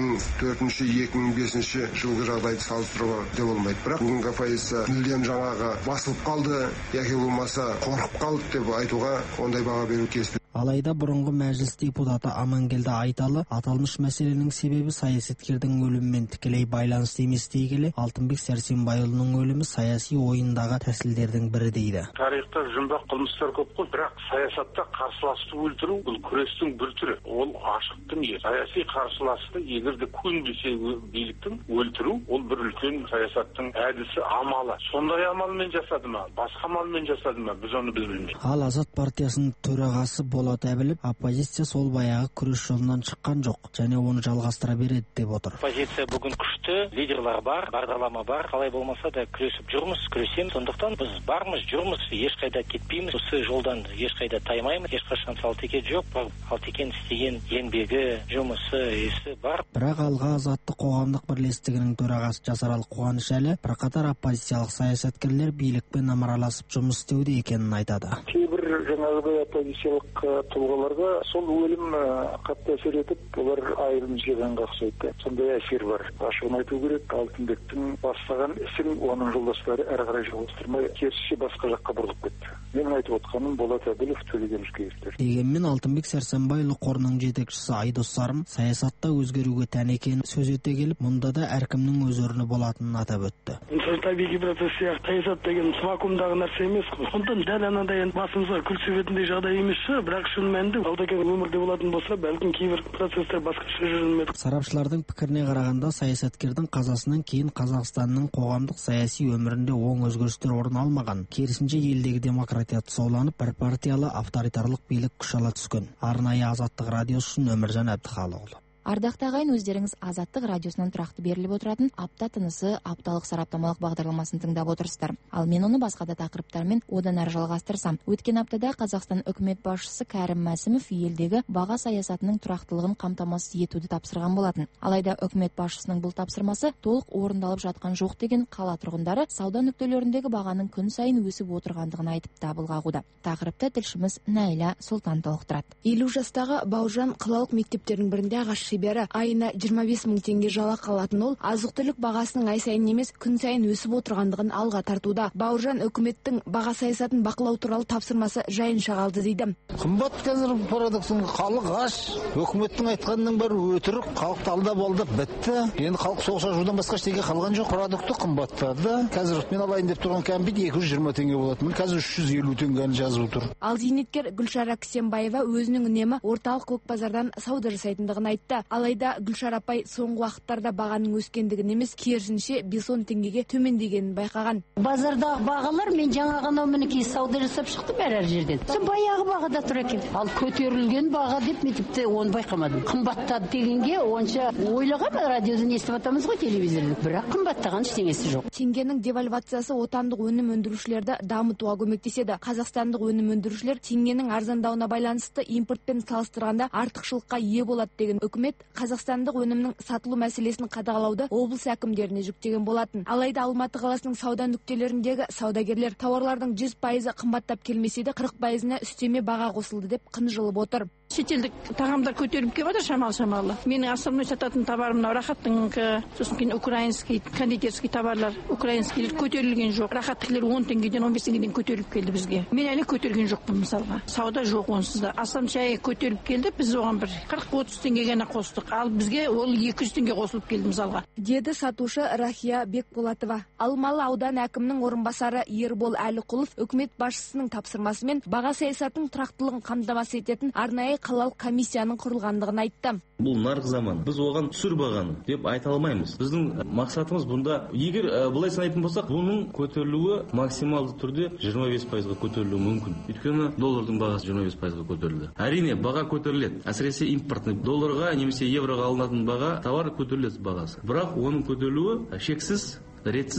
Speaker 20: 2004-2005 жылғы жағдайды салыстыруға де болмайды. Бірақ бүгінгі оппозиция мүлдем жаңағы басылып қалды, яки болмаса қорқып қалды деп айтуға ондай баға беру келіспейді.
Speaker 9: Алайда бұрынғы мәжіліс депутаты Амангелді Айталы аталмыш мәселенің себебі саясаткердің өлімімен тікелей байланысты емес дей келе, Алтынбек Сәрсенбайұлының өлімі саяси ойындағы тәсілдердің бірі дейді.
Speaker 21: Тарихта жұмбақ қылмыстар көп қой, бірақ саясатта қарсыласты өлтіру бұл күрестің бір түрі. Ол ашық дүние. Саяси қарсыласты егерде көнбесе биліктің өлтіру, ол бір үлкен саясаттың әдісі, амалы. Сондай амалмен жасады ма, басқа амалмен жасады ма, біз оны білмейміз.
Speaker 9: Ал Азат партиясының төрағасы Болат Әбілов оппозиция сол баяғы күрес жолынан шыққан жоқ және оны жалғастыра береді деп отыр.
Speaker 22: Оппозиция бүгін күшті, лидерлар бар, бағдарлама бар, қалай болмаса да күресіп жүрміз, күресеміз. Сондықтан біз бармыз, жүрміз, ешқайда кетпейміз. Осы жолдан ешқайда таймаймыз. Ешқашан Салтеке жоқ, Салтекенің істеген еңбегі, жұмысы, есі бар.
Speaker 9: Бірақ Алға азаттық қоғамдық бірлестігінің төрағасы Жасарал Қуанышәлі бірқатар оппозициялық саясаткерлер билікпен ымыраласып жұмыс істеуде екенін айтады.
Speaker 5: Кейбір жаңағыдай оппозициялық тұлғаларға сол өлім қатты әсер етіп, олар айырым жиғанға ұқсайды. Сондай әсер бар. Ашығын айту керек, Алтынбектің бастаған ісін оның жолдастары әрі қарай жалғастырмай, керісінше басқа жаққа бұрылып кетті. Менің айтып отқаным Болат Әбілов, Төлеген Жүкеевтер.
Speaker 9: Дегенмен Алтынбек Сәрсенбайұлы қорының жетекшісі Айдос Сарым саясатта өзгеруге тән екенін сөз ете келіп, мұнда да әркімнің өз орны болатынын атап өтті.
Speaker 23: Табиғи процесс сияқты саясат деген вакуумдағы нәрсе емес қой. Сондықтан дәл анадай басымызға күл себетіндей жағдай емес, бірақ шын мәнінде алдағы өмірде болатын болса, бәлкім кейбір процесстер басқаша жүрмеді.
Speaker 9: Сарапшылардың пікіріне қарағанда, саясаткердің қазасынан кейін Қазақстанның қоғамдық саяси өмірінде оң өзгерістер орын алмаған. Керісінше елдегі демократия тұсауланып, бір партиялы авторитарлық билік күш ала түскен. Арнайы Азаттық радиосы үшін Өміржан Әбдіхалықұлы.
Speaker 1: Ардақты ағайын, өздеріңіз Азаттық радиосынан тұрақты беріліп отыратын апта тынысы апталық сараптамалық бағдарламасын тыңдап отырсыздар. Ал мен оны басқа да тақырыптармен одан әрі жалғастырсам. Өткен аптада Қазақстан үкімет басшысы Кәрім Мәсімов елдегі баға саясатының тұрақтылығын қамтамасыз етуді тапсырған болатын. Алайда үкімет басшысының бұл тапсырмасы толық орындалып жатқан жоқ деген қала тұрғындары сауда нүктелеріндегі бағаның күн сайын өсіп отырғандығын айтып дабыл қағуда. Тақырыпты тілшіміз Найля Сұлтан толықтырады.
Speaker 24: 50 жастағы Бауыржан қалалық мектептердің бірінде ағаш шебері. Айына 25 мың теңге жалақы алатын ол, азық-түлік бағасының ай сайын емес, күн сайын өсіп отырғандығын алға тартуда. Бауыржан үкіметтің баға саясатын бақылау туралы тапсырмасы жайын шағалды дейді.
Speaker 25: Қымбат қазір продуктың, халық аш, үкіметтің айтқанының бәрі өтірік, халықты алдап алдап бітті. Енді халық соғыс ашудан басқа ештеңе қалған жоқ. Продукты қымбаттады. Қазір мен алайын деп тұрған кәмпит 220 теңге болатын. Қазір 350 теңгені жазып отыр.
Speaker 24: Ал зейнеткер Гүлшара Кісенбаева өзінің үнемі орталық Көкбазардан сауда жасайтындығын айтты. Алайда Гүлшара апай соңғы уақыттарда бағаның өскендігін емес, керісінше 5-10 теңгеге төмендегенін байқаған.
Speaker 26: Базардағы бағалар, мен жаңа ғана мінекей сауда жасап шықтым әр жерден. Баяғы бағада тұр екен. Ал көтерілген баға деп мен тіпті оны байқамадым. Қымбаттады дегенге онша ойлаған, радиодан естіп жатамыз ғой, телевизордан. Бірақ қымбаттаған ештеңесі жоқ.
Speaker 24: Теңгенің девальвациясы отандық өнім өндірушілерді дамытуға көмектеседі. Қазақстандық өнім өндірушілер теңгенің арзандауына байланысты импортпен салыстырғанда артықшылыққа ие болады деген үкімет қазақстандық өнімнің сатылу мәселесін қадағалауды облыс әкімдеріне жүктеген болатын. Алайда Алматы қаласының сауда нүктелеріндегі саудагерлер тауарлардың 100% қымбаттап келмесе де 40%-ына үстеме баға қосылды деп қынжылып отыр.
Speaker 23: Шетелдік тағамдар көтеріліп келіп жатыр шамалы. Менің основной сататын товарым мынау рахаттыңқы, сосын кейін украинский, кондитерский товарлар, украинскийлер көтерілген жоқ. Рахаттықлер 10 теңгеден 15 теңгеден көтеріліп келді бізге. Мен әлі көтерген жоқпын мысалға. Сауда жоқ онсыз да. Аслан шайы көтеріліп келді, біз оған бір 40-30 теңге ғана қостық. Ал бізге ол 200 теңге қосылып келді мысалға.
Speaker 24: Деді сатушы Рахия Бекболатова. Алмалы аудан әкімінің орынбасары Ербол Әліқұлов үкімет басшысының тапсырмасымен баға саясатының тұрақтылығын қамтамасыз ететін арнайы қалалық комиссияның құрылғандығын айтты.
Speaker 6: Бұл нарық заманы. Біз оған түсір бағаны деп айта алмаймыз. Біздің мақсатымыз бұнда, егер былай санайтын болсақ, бұның көтерілуі максималды түрде 25%-ға көтерілуі мүмкін. Өйткені доллардың бағасы 25%-ға көтерілді. Әрине, баға көтеріледі. Әсіресе импортный долларға немесе евроға алынатын баға, товар көтеріледі бағасы. Бірақ оның көтерілуі шексіз, ретсіз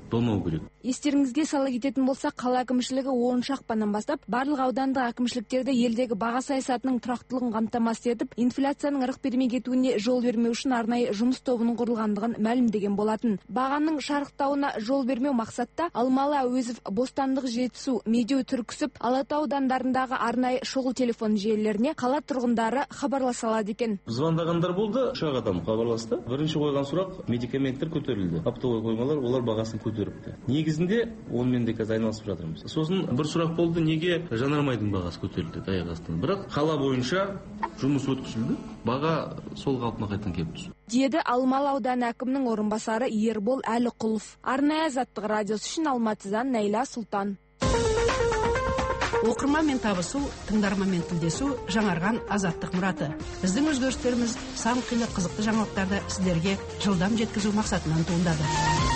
Speaker 6: болмау керек.
Speaker 24: Естеріңізге сала кететін болса, қала әкімшілігі 10 ақпаннан бастап барлық аудандық әкімшіліктерде елдегі баға саясатының тұрақтылығын қамтамасыз етіп, инфляцияның ырық бермей кетуіне жол бермеу үшін арнайы жұмыс тобының құрылғандығын мәлімдеген болатын. Бағаның шарықтауына жол бермеу мақсатта Алмалы, Әуезов, Бостандық, Жетісу, Медеу, Түрксіб, Алатау аудандарындағы арнайы шұғыл телефон желілеріне қала тұрғындары хабарласа алады екен.
Speaker 6: Звондағандар болды, 3 адам хабарласты. Бірінші қойған сұрақ: медикаменттер көтерілді. Оптовый қоймалар олар бағасын көтеріпті. Негізінде онымен де қазір айналысып жатырмыз. Сосын бір сұрақ болды: неге жанармайдың бағасы көтерілді аяқ астынан? Бірақ қала бойынша жұмыс өткізілді, баға сол қалпына қайтадан келіп түсті
Speaker 24: деді Алмалы ауданы әкімінің орынбасары Ербол Әліқұлов. Арнайы Азаттық радиосы үшін Алматыдан Найла Сұлтан.
Speaker 2: Оқырманмен табысу, тыңдарманмен тілдесу жаңарған Азаттық мұраты. Біздің өзгерістеріміз сан қилы қызықты жаңалықтарды сіздерге жылдам жеткізу мақсатынан туындады.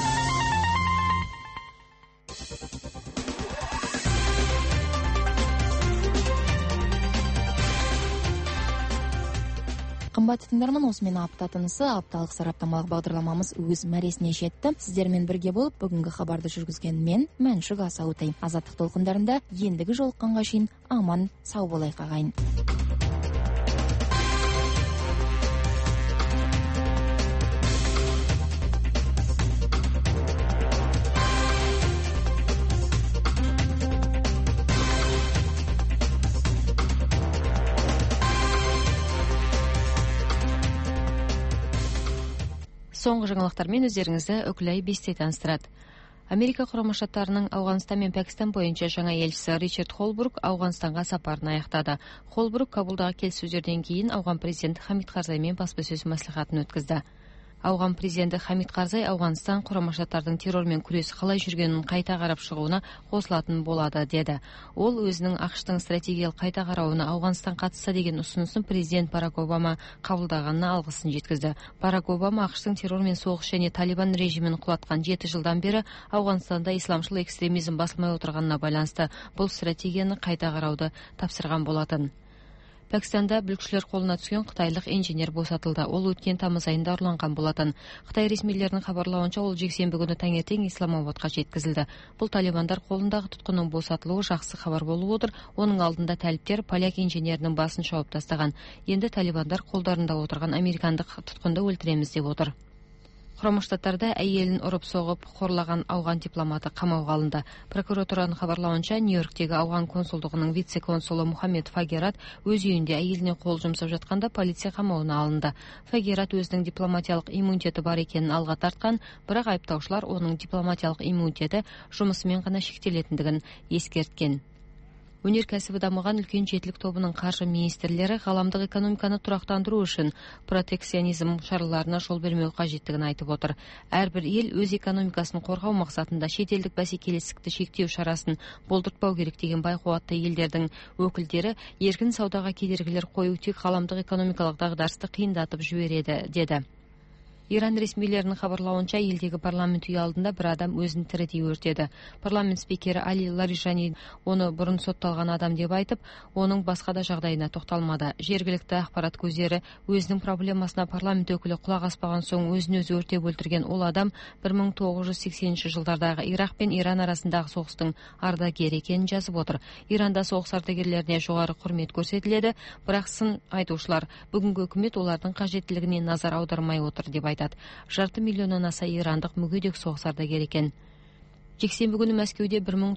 Speaker 1: Қымбатты тыңдарман, осымен апта тынысы, апталық сараптамалық бағдарламамыз өз мәресіне жетті. Сіздермен бірге болып, бүгінгі хабарды жүргізген мен, Мәншүк Асаутай. Азаттық толқындарында ендігі жолыққанға шейін аман, сау болайық ағайын.
Speaker 3: Соңғы жаңалықтармен өздеріңізді Үкілай Бесте таныстырады. Америка құрама штаттарының Ауғанстан мен Пәкістан бойынша жаңа елшісі Ричард Холбрук Ауғанстанға сапарын аяқтады. Холбрук Кабулдағы келіссөздерден кейін ауған президенті Хамид Карзаймен баспасөз мәслихатын өткізді. Ауған президенті Хамид Карзай Ауғанстан құрама штаттардың террормен күресі қалай жүргенін қайта қарап шығуына қосылатын болады деді. Ол өзінің ақш-тың стратегиялық қайта қарауына Ауғанстан қатысса деген ұсынысын президент Барак Обама қабылдағанына алғысын жеткізді. Барак Обама ақш-тың террормен соғыс және Талибан режимін құлатқан 7 жылдан бері Ауғанстанда исламшыл экстремизм басылмай отырғанына байланысты бұл стратегияны қайта қарауды тапсырған болатын. Пәкістанда бүлікшілер қолына түскен қытайлық инженер босатылды. Ол өткен тамыз айында ұрланған болатын. Қытай ресмилерінің хабарлауынша ол жексенбі күні таңертең Исламабадқа жеткізілді. Бұл талибандар қолындағы тұтқынның босатылуы жақсы хабар болып отыр. Оның алдында тәліптер поляк инженерінің басын шауып тастаған. Енді талибандар қолдарында отырған американдық тұтқынды өлтіреміз деп отыр. Құрама Штаттарда әйелін ұрып соғып қорлаған ауған дипломаты қамауға алынды. Прокуратураның хабарлауынша, Нью-Йорктегі ауған консулдығының вице-консулы Мухаммед Фагерат өз үйінде әйеліне қол жұмсап жатқанда полиция қамауына алынды. Фагерат өзінің дипломатиялық иммунитеті бар екенін алға тартқан, бірақ айыптаушылар оның дипломатиялық иммунитеті жұмысымен ғана шектелетіндігін ескерткен. Өнеркәсібі дамыған үлкен жетілік тобының қаржы министрлері ғаламдық экономиканы тұрақтандыру үшін протекционизм шараларына жол бермеу қажеттігін айтып отыр. Әрбір ел өз экономикасын қорғау мақсатында шетелдік бәсекелестікті шектеу шарасын болдыртпау керек деген байқуатты елдердің өкілдері еркін саудаға кедергілер қою тек ғаламдық экономикалық дағдарысты қиындатып жібереді, деді. Иран ресмилерінің хабарлауынша, елдегі парламент үйі алдында бір адам өзін тірідей өртеді. Парламент спикері Али Ларижани оны бұрын сотталған адам деп айтып, оның басқа да жағдайына тоқталмады. Жергілікті ақпарат көздері өзінің проблемасына парламент өкілі құлақ аспаған соң өзін өзі өртеп өлтірген ол адам 1980 жылдардағы Ирақ пен Иран арасындағы соғыстың ардагері екенін жазып отыр. Иранда соғыс ардагерлеріне жоғары құрмет көрсетіледі, бірақ сын айтушылар бүгінгі үкімет олардың қажеттілігіне назар аудармай отыр деп айтады. 2,5 миллионнан аса ирандық мүгедек соғыс ардагері екен. Жексенбі күні Мәскеуде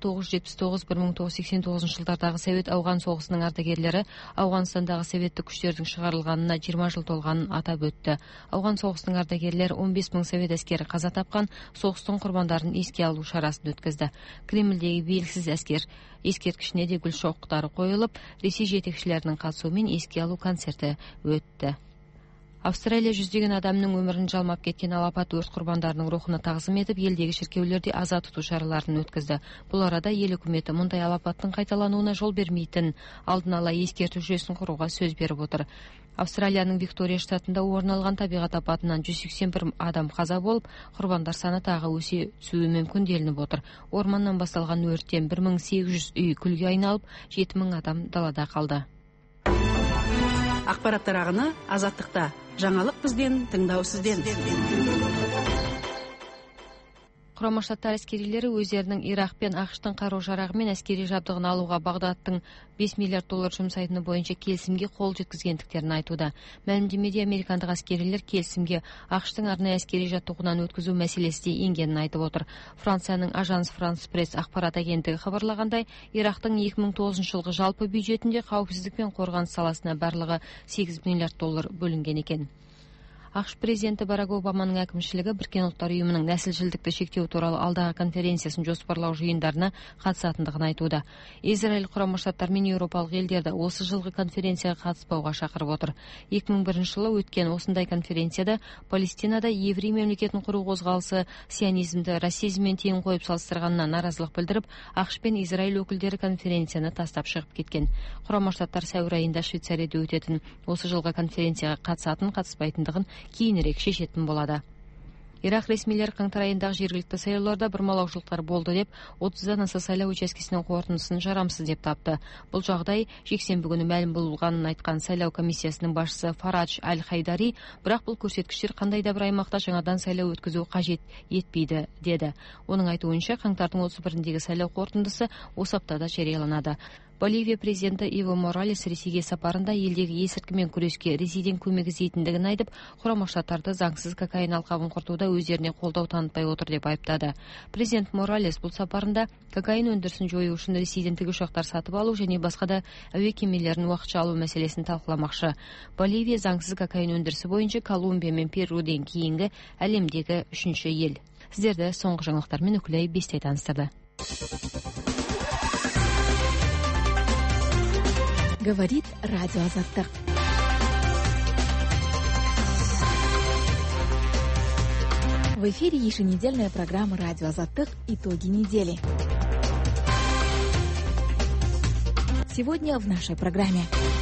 Speaker 3: 1979-1989 жылдардағы Совет ауған соғысының ардагерлері Ауғанстандағы советтік күштердің шығарылғанына 20 жыл толғанын атап өтті. Ауған соғысының ардагерлері 15 мың совет әскері қаза тапқан соғыстың құрбандарын еске алу шарасын өткізді. Кремльдегі белгісіз әскер ескерткішіне де гүл шоқтары қойылып, Ресей жетекшілерінің қатысуымен еске алу концерті өтті. Австралия жүздеген адамның өмірін жалмап кеткен алапат өрт құрбандарының рухына тағзым етіп, елдегі шіркеулерде аза тұту шараларын өткізді. Бұл арада ел үкіметі мұндай алапаттың қайталануына жол бермейтін алдын ала ескерту жүйесін құруға сөз беріп отыр. Австралияның Виктория штатында орын алған табиғат апатынан 181 адам қаза болып, құрбандар саны тағы өсе түсуі мүмкін делініп отыр. Орманнан басталған өрттен 1800 үй күлге айналып, 7000 адам далада қалды.
Speaker 2: Ақпараттар ағыны Азаттықта. Жаңалық бізден, тыңдау сізден.
Speaker 3: Құрама Штаттар әскерилері өздерінің Ирак пен АКШтың қару-жарағы мен әскери жабдығын алуға Бағдадтың $5 миллиард жұмсайтыны бойынша келісімге қол жеткізгендіктерін айтуда. Мәлімдемеде американдық әскерилер келісімге АКШтың арнайы әскери жаттығуынан өткізу мәселесі де енгенін айтып отыр. Францияның Ажанс Франс Пресс ақпарат агенттігі хабарлағандай, Ирактың 2009 жылғы жалпы бюджетінде қауіпсіздік пен қорғаныс саласына барлығы $8 миллиард бөлінген екен. АКШ президенті Барак Обаманың әкімшілігі Біріккен ұлттар ұйымының нәсілшілдікті шектеу туралы алдағы конференциясын жоспарлау жиындарына қатысатындығын айтуда. Израиль Құрама Штаттар мен еуропалық елдерді осы жылғы конференцияға қатыспауға шақырып отыр. 2001 жылы өткен осындай конференцияда Палестинада еврей мемлекетін құру қозғалысы сионизмді расизммен тең қойып салыстырғанына наразылық білдіріп, АКШ пен Израиль өкілдері конференцияны тастап шығып кеткен. Құрама Штаттар сәуір айында Швейцарияда өтетін осы жылғы конференцияға қатыспайтындығын кейінірек шешетін болады. Ирак ресмилер қаңтар айындағы жергілікті сайлауларда бұрмалаушылықтар болды деп 30-дан аса сайлау учаскесінің қорытындысын жарамсыз деп тапты. Бұл жағдай жексенбі күні мәлім болғанын айтқан сайлау комиссиясының басшысы Фарадж Аль-Хайдари, бірақ бұл көрсеткіштер қандай да бір аймақта жаңадан сайлау өткізу қажет етпейді деді. Оның айтуынша қаңтардың 31-дегі сайлау қорытындысы осы аптада жарияланады. Боливия президенті Эво Моралес Ресейге сапарында елдегі есірткімен күреске Ресейден көмек іздейтіндігін айтып, Құрама Штаттарды заңсыз кокаин алқабын құртуда өздеріне қолдау танытпай отыр деп айыптады. Президент Моралес бұл сапарында кокаин өндірісін жою үшін Ресейден тікұшақтар сатып алу және басқа да әуе кемелерін уақытша алу мәселесін талқыламақшы. Боливия заңсыз кокаин өндірісі бойынша Колумбия мен Перуден кейінгі әлемдегі 3-ші ел. Сіздерді соңғы жаңалықтармен Үкілай Бестай таныстырды.
Speaker 1: Говорит радио Азаттық. В эфире еженедельная программа «Радио Азаттық. Итоги недели». Сегодня в нашей программе.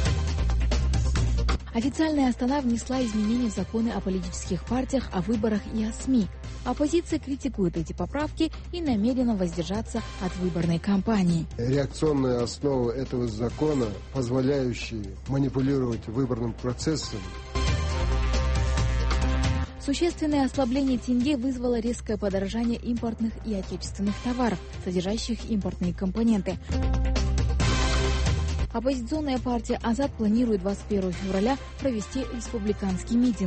Speaker 1: Официальная Астана внесла изменения в законы о политических партиях, о выборах и о СМИ. Оппозиция критикует эти поправки и намерена воздержаться от выборной кампании.
Speaker 20: Реакционная основа этого закона, позволяющая манипулировать выборным процессом.
Speaker 1: Существенное ослабление тенге вызвало резкое подорожание импортных и отечественных товаров, содержащих импортные компоненты. Оппозиционная партия «Азат» планирует 21 февраля провести республиканский митинг.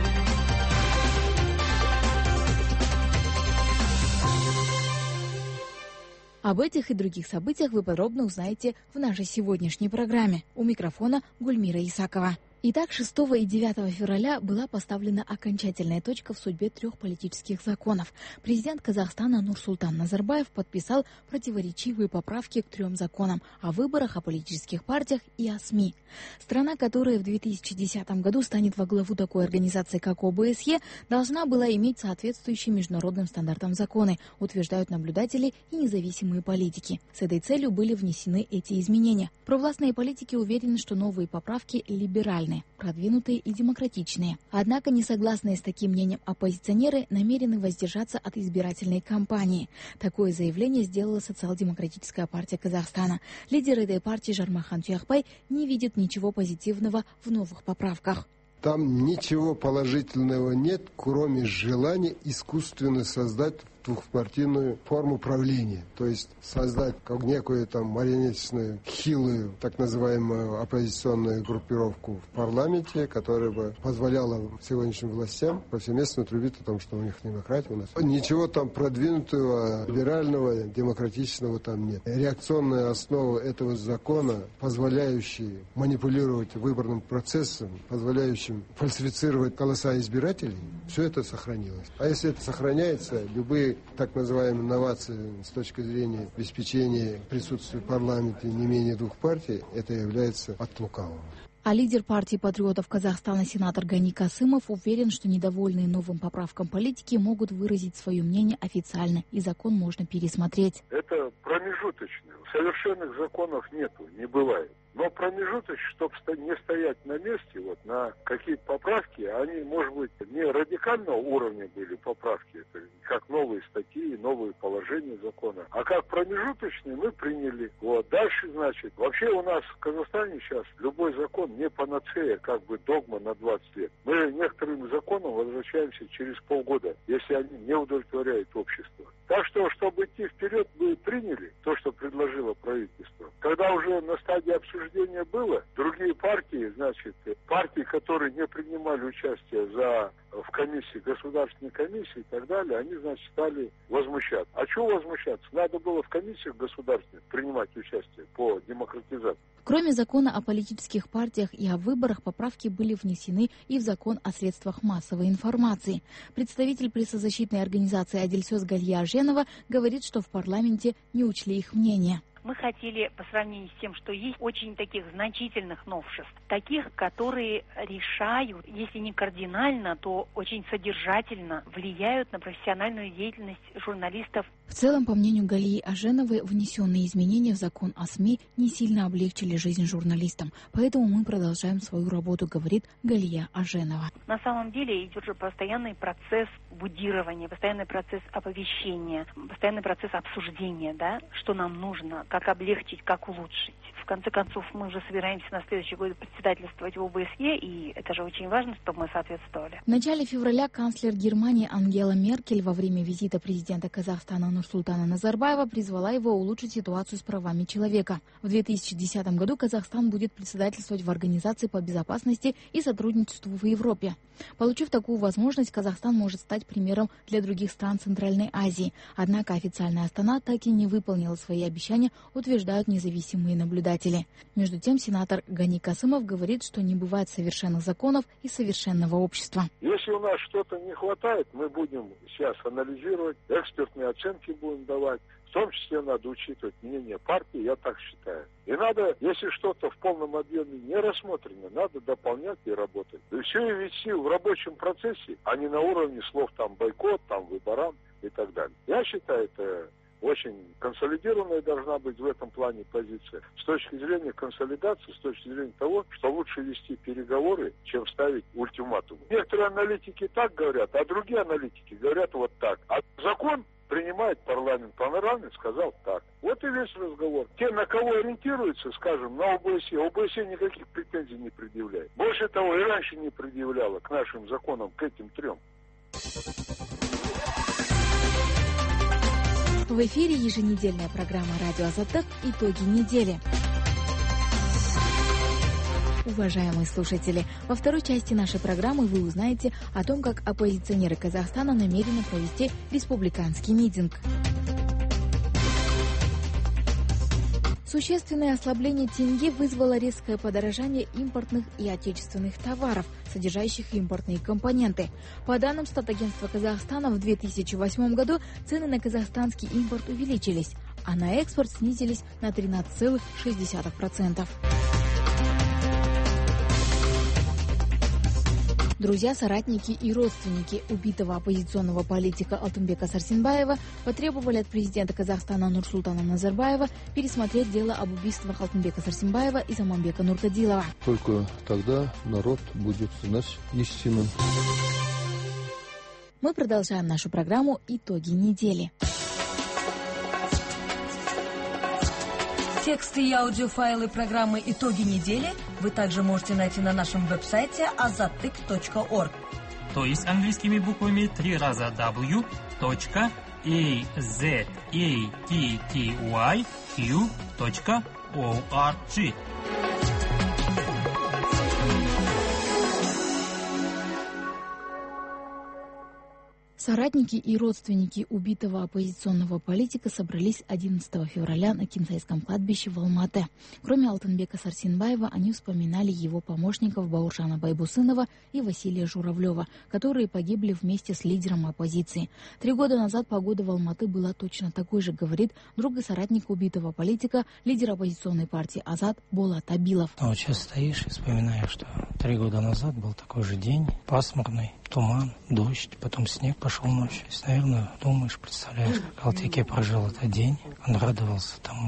Speaker 1: Об этих и других событиях вы подробно узнаете в нашей сегодняшней программе. У микрофона Гульмира Исакова. Итак, 6 и 9 февраля была поставлена окончательная точка в судьбе 3 политических законов. Президент Казахстана Нурсултан Назарбаев подписал противоречивые поправки к 3 законам о выборах, о политических партиях и о СМИ. Страна, которая в 2010 году станет во главу такой организации, как ОБСЕ, должна была иметь соответствующие международным стандартам законы, утверждают наблюдатели и независимые политики. С этой целью были внесены эти изменения. Провластные политики уверены, что новые поправки либеральны, продвинутые и демократичные. Однако несогласные с таким мнением оппозиционеры намерены воздержаться от избирательной кампании. Такое заявление сделала Социал-демократическая партия Казахстана. Лидер этой партии Жармахан Туяхбай не видит ничего позитивного в новых поправках.
Speaker 20: Там ничего положительного нет, кроме желания искусственно создать двухпартийную форму правления. То есть создать как некую там марионеточную, хилую, так называемую оппозиционную группировку в парламенте, которая бы позволяла сегодняшним властям повсеместно трубить о том, что у них демократия у нас. Ничего там продвинутого, либерального, демократичного там нет. Реакционная основа этого закона, позволяющая манипулировать выборным процессом, позволяющим фальсифицировать голоса избирателей, все это сохранилось. А если это сохраняется, любые так называемые инновации с точки зрения обеспечения присутствия в парламенте не менее 2 партий, это является от лукавого.
Speaker 1: А лидер партии патриотов Казахстана сенатор Гани Касымов уверен, что недовольные новым поправкам политики могут выразить свое мнение официально, и закон можно пересмотреть.
Speaker 21: Это промежуточное. Совершенных законов нету, не бывает.
Speaker 5: Но промежуточно, чтобы не стоять на месте, вот на какие-то поправки, они, может быть, не радикального уровня были поправки, это как новые статьи, новые положения закона, а как промежуточные мы приняли. Вот. Дальше, значит, вообще у нас в Казахстане сейчас любой закон не панацея, как бы догма на 20 лет. Мы некоторым законам возвращаемся через полгода, если они не удовлетворяют общество. Так что, чтобы идти вперед, мы приняли то, что предложило правительство. Когда уже на стадии обсуждения было, другие партии, значит, партии, которые не принимали участие в комиссии, государственной комиссии и так далее, они, значит, стали возмущаться. А чего возмущаться? Надо было в комиссиях государственных принимать участие по демократизации.
Speaker 1: Кроме закона о политических партиях и о выборах, поправки были внесены и в закон о средствах массовой информации. Представитель прессозащитной организации «Адельсёз» Галия Аженова говорит, что в парламенте не учли их мнение.
Speaker 19: Мы хотели, по сравнению с тем, что есть, очень таких значительных новшеств, таких, которые решают, если не кардинально, то очень содержательно влияют на профессиональную деятельность журналистов.
Speaker 1: В целом, по мнению Галии Аженовой, внесенные изменения в закон о СМИ не сильно облегчили жизнь журналистам. Поэтому мы продолжаем свою работу, говорит Галия Аженова.
Speaker 19: На самом деле идет же постоянный процесс будирования, постоянный процесс оповещения, постоянный процесс обсуждения, да, что нам нужно, как облегчить, как улучшить. В конце концов, мы уже собираемся на следующий год председательствовать в ОБСЕ, и это же очень важно, чтобы мы соответствовали.
Speaker 1: В начале февраля канцлер Германии Ангела Меркель во время визита президента Казахстана Нурсултана Назарбаева призвала его улучшить ситуацию с правами человека. В 2010 году Казахстан будет председательствовать в Организации по безопасности и сотрудничеству в Европе. Получив такую возможность, Казахстан может стать примером для других стран Центральной Азии. Однако официальная Астана так и не выполнила свои обещания, утверждают независимые наблюдатели. Между тем, сенатор Гани Касымов говорит, что не бывает совершенных законов и совершенного общества.
Speaker 5: Если у нас что-то не хватает, мы будем сейчас анализировать, экспертные оценки будем давать. В том числе надо учитывать мнение партии, я так считаю. И надо, если что-то в полном объеме не рассмотрено, надо дополнять и работать. И все вести в рабочем процессе, а не на уровне слов там бойкот, там выборам и так далее. Я считаю, это очень консолидированная должна быть в этом плане позиция. С точки зрения консолидации, с точки зрения того, что лучше вести переговоры, чем ставить ультиматумы. Некоторые аналитики так говорят, а другие аналитики говорят вот так. А закон принимает парламент. Парламент сказал так. Вот и весь разговор. Те, на кого ориентируются, скажем, на ОБСЕ. ОБСЕ никаких претензий не предъявляет. Больше того, и раньше не предъявляла к нашим законам, к этим трем.
Speaker 1: В эфире еженедельная программа «Радио Азаттык. Итоги недели». Уважаемые слушатели, во второй части нашей программы вы узнаете о том, как оппозиционеры Казахстана намерены провести республиканский митинг. Существенное ослабление тенге вызвало резкое подорожание импортных и отечественных товаров, содержащих импортные компоненты. По данным Статагентства Казахстана, в 2008 году цены на казахстанский импорт увеличились, а на экспорт снизились на 13,6%. Друзья, соратники и родственники убитого оппозиционного политика Алтынбека Сарсенбаева потребовали от президента Казахстана Нурсултана Назарбаева пересмотреть дело об убийствах Алтынбека Сарсенбаева и Заманбека Нуркадилова.
Speaker 7: Только тогда народ будет знать истину.
Speaker 1: Мы продолжаем нашу программу «Итоги недели».
Speaker 8: Тексты и аудиофайлы программы «Итоги недели» вы также можете найти на нашем веб-сайте azattyk.org.
Speaker 10: То есть английскими буквами 3 раза w.azattyq.org.
Speaker 1: Соратники и родственники убитого оппозиционного политика собрались 11 февраля на Кинсайском кладбище в Алматы. Кроме Алтынбека Сарсенбаева, они вспоминали его помощников Бауржана Байбусынова и Василия Журавлева, которые погибли вместе с лидером оппозиции. 3 года назад погода в Алматы была точно такой же, говорит друг и соратник убитого политика, лидер оппозиционной партии «Азат» Болат Абилов.
Speaker 12: Вот сейчас стоишь и вспоминаешь, что 3 года назад был такой же день, пасмурный, туман, дождь, потом снег пошел ночью. И, наверное, думаешь, представляешь, как Алтыке прожил этот день. Он радовался тому, что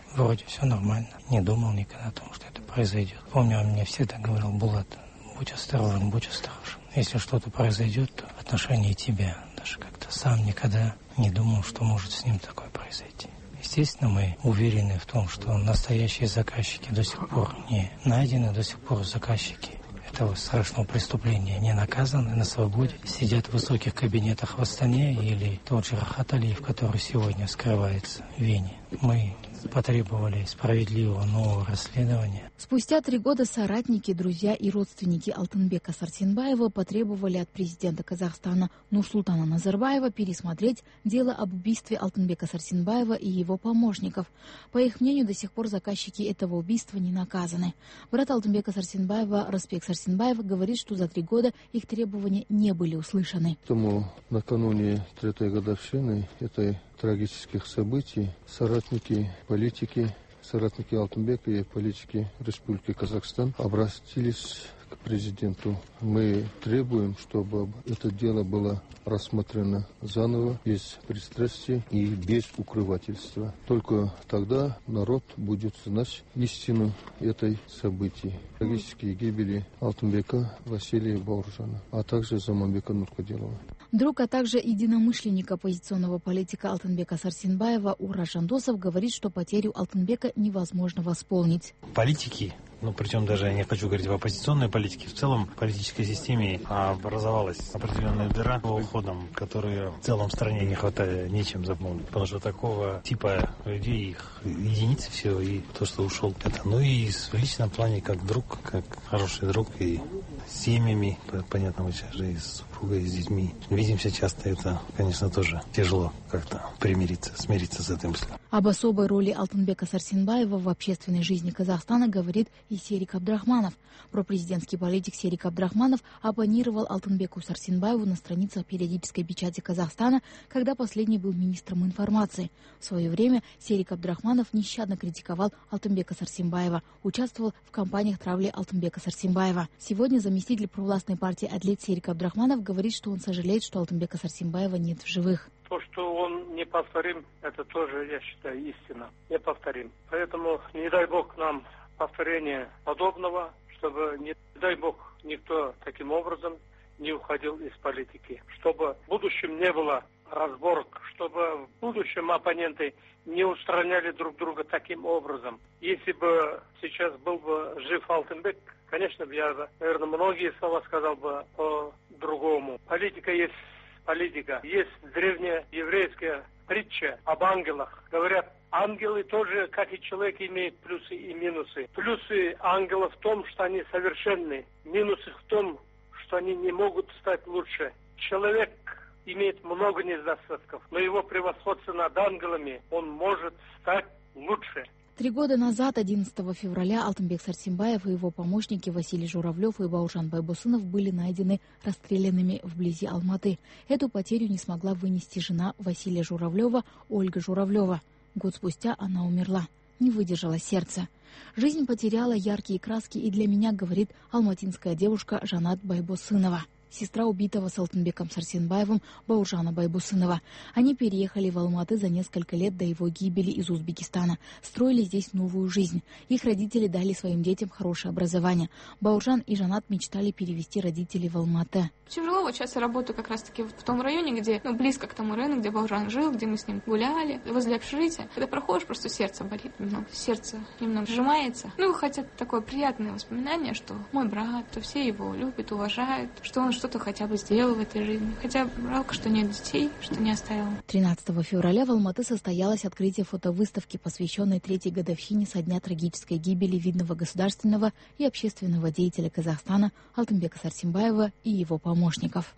Speaker 12: вроде все нормально. Не думал никогда о том, что это произойдет. Помню, он мне всегда говорил: Булат, будь осторожен, будь осторожен. Если что-то произойдет, то в отношении тебя. Даже как-то сам никогда не думал, что может с ним такое произойти. Естественно, мы уверены в том, что настоящие заказчики до сих пор не найдены, до сих пор заказчики этого страшного преступления не наказаны, на свободе, сидят в высоких кабинетах в Астане, или тот же Рахат Алиев, который сегодня скрывается в Вене. Мы потребовали справедливого нового расследования.
Speaker 24: Спустя 3 года соратники, друзья и родственники Алтынбека Сарсенбаева потребовали от президента Казахстана Нурсултана Назарбаева пересмотреть дело об убийстве Алтынбека Сарсенбаева и его помощников. По их мнению, до сих пор заказчики этого убийства не наказаны. Брат Алтынбека Сарсенбаева, Распек Сарсенбаев, говорит, что за 3 года их требования не были услышаны.
Speaker 7: Поэтому накануне 3-й годовщины этой трагических событий соратники политики, соратники Алтынбека и политики Республики Казахстан обратились к президенту. Мы требуем, чтобы это дело было рассмотрено заново, без пристрастий и без укрывательства. Только тогда народ будет знать истину этой событий. Трагические гибели Алтынбека Василия Бауыржана, а также Заманбека Нуркадилова.
Speaker 24: Друг, а также единомышленник оппозиционного политика Алтынбека Сарсенбаева Ураж Жандосов говорит, что потерю Алтынбека невозможно восполнить.
Speaker 13: Политики, причем даже я не хочу говорить об оппозиционной политике, в целом в политической системе образовалась определенная дыра по уходам, которые в целом стране не хватает нечем заполнить. Потому что такого типа людей, их единицы всего, и то, что ушел, это. И в личном плане, как друг, как хороший друг, и с семьями, понятно, мы сейчас же и с супругой, и с детьми видимся часто, это, конечно, тоже тяжело как-то смириться с этой мыслью.
Speaker 24: Об особой роли Алтынбека Сарсенбаева в общественной жизни Казахстана говорит и Серик Абдрахманов. Пропрезидентский политик Серик Абдрахманов оппонировал Алтынбеку Сарсенбаеву на страницах периодической печати Казахстана, когда последний был министром информации. В свое время Серик Абдрахманов нещадно критиковал Алтынбека Сарсенбаева, участвовал в кампаниях травли Алтынбека Сарсенбаева. Сегодня заместитель провластной партии «Адлет» Серик Абдрахманов говорит, что он сожалеет, что Алтынбека Сарсенбаева нет в живых.
Speaker 14: То, что он неповторим, это тоже, я считаю, истина. Неповторим. Поэтому не дай бог нам повторение подобного, чтобы, не дай бог, никто таким образом не уходил из политики. Чтобы в будущем не было разборок, чтобы в будущем оппоненты не устраняли друг друга таким образом. Если бы сейчас был бы жив Алтынбек, конечно, я, наверное, многие слова сказал бы по-другому. Политика есть политика. Есть древняя еврейская притча об ангелах. Говорят, ангелы тоже, как и человек, имеют плюсы и минусы. Плюсы ангелов в том, что они совершенны. Минусы в том, что они не могут стать лучше. Человек имеет много недостатков, но его превосходство над ангелами, он может стать лучше.
Speaker 24: 3 года назад, 11 февраля, Алтынбек Сарсенбаев и его помощники Василий Журавлев и Бауыржан Байбосынов были найдены расстрелянными вблизи Алматы. Эту потерю не смогла вынести жена Василия Журавлева, Ольга Журавлева. Год спустя она умерла. Не выдержало сердце. Жизнь потеряла яркие краски и для меня, говорит алматинская девушка Жанат Байбосынова, сестра убитого с Алтынбеком Сарсенбаевым Бауыржана Байбосынова. Они переехали в Алматы за несколько лет до его гибели из Узбекистана. Строили здесь новую жизнь. Их родители дали своим детям хорошее образование. Бауыржан и Жанат мечтали перевести родителей в Алматы.
Speaker 15: Тяжело, вот сейчас я работаю как раз-таки в том районе, где, близко к тому району, где Бауыржан жил, где мы с ним гуляли, возле общежития. Когда проходишь, просто сердце болит немного, сердце немного сжимается. Хотя такое приятное воспоминание, что мой брат, что все его любят, уважают, что он что-то хотя бы сделал в этой жизни. Хотя жалко, что нет детей, что не оставил.
Speaker 24: 13 февраля в Алматы состоялось открытие фотовыставки, посвященной 3-й годовщине со дня трагической гибели видного государственного и общественного деятеля Казахстана Алтынбека Сарсенбаева и его помощников.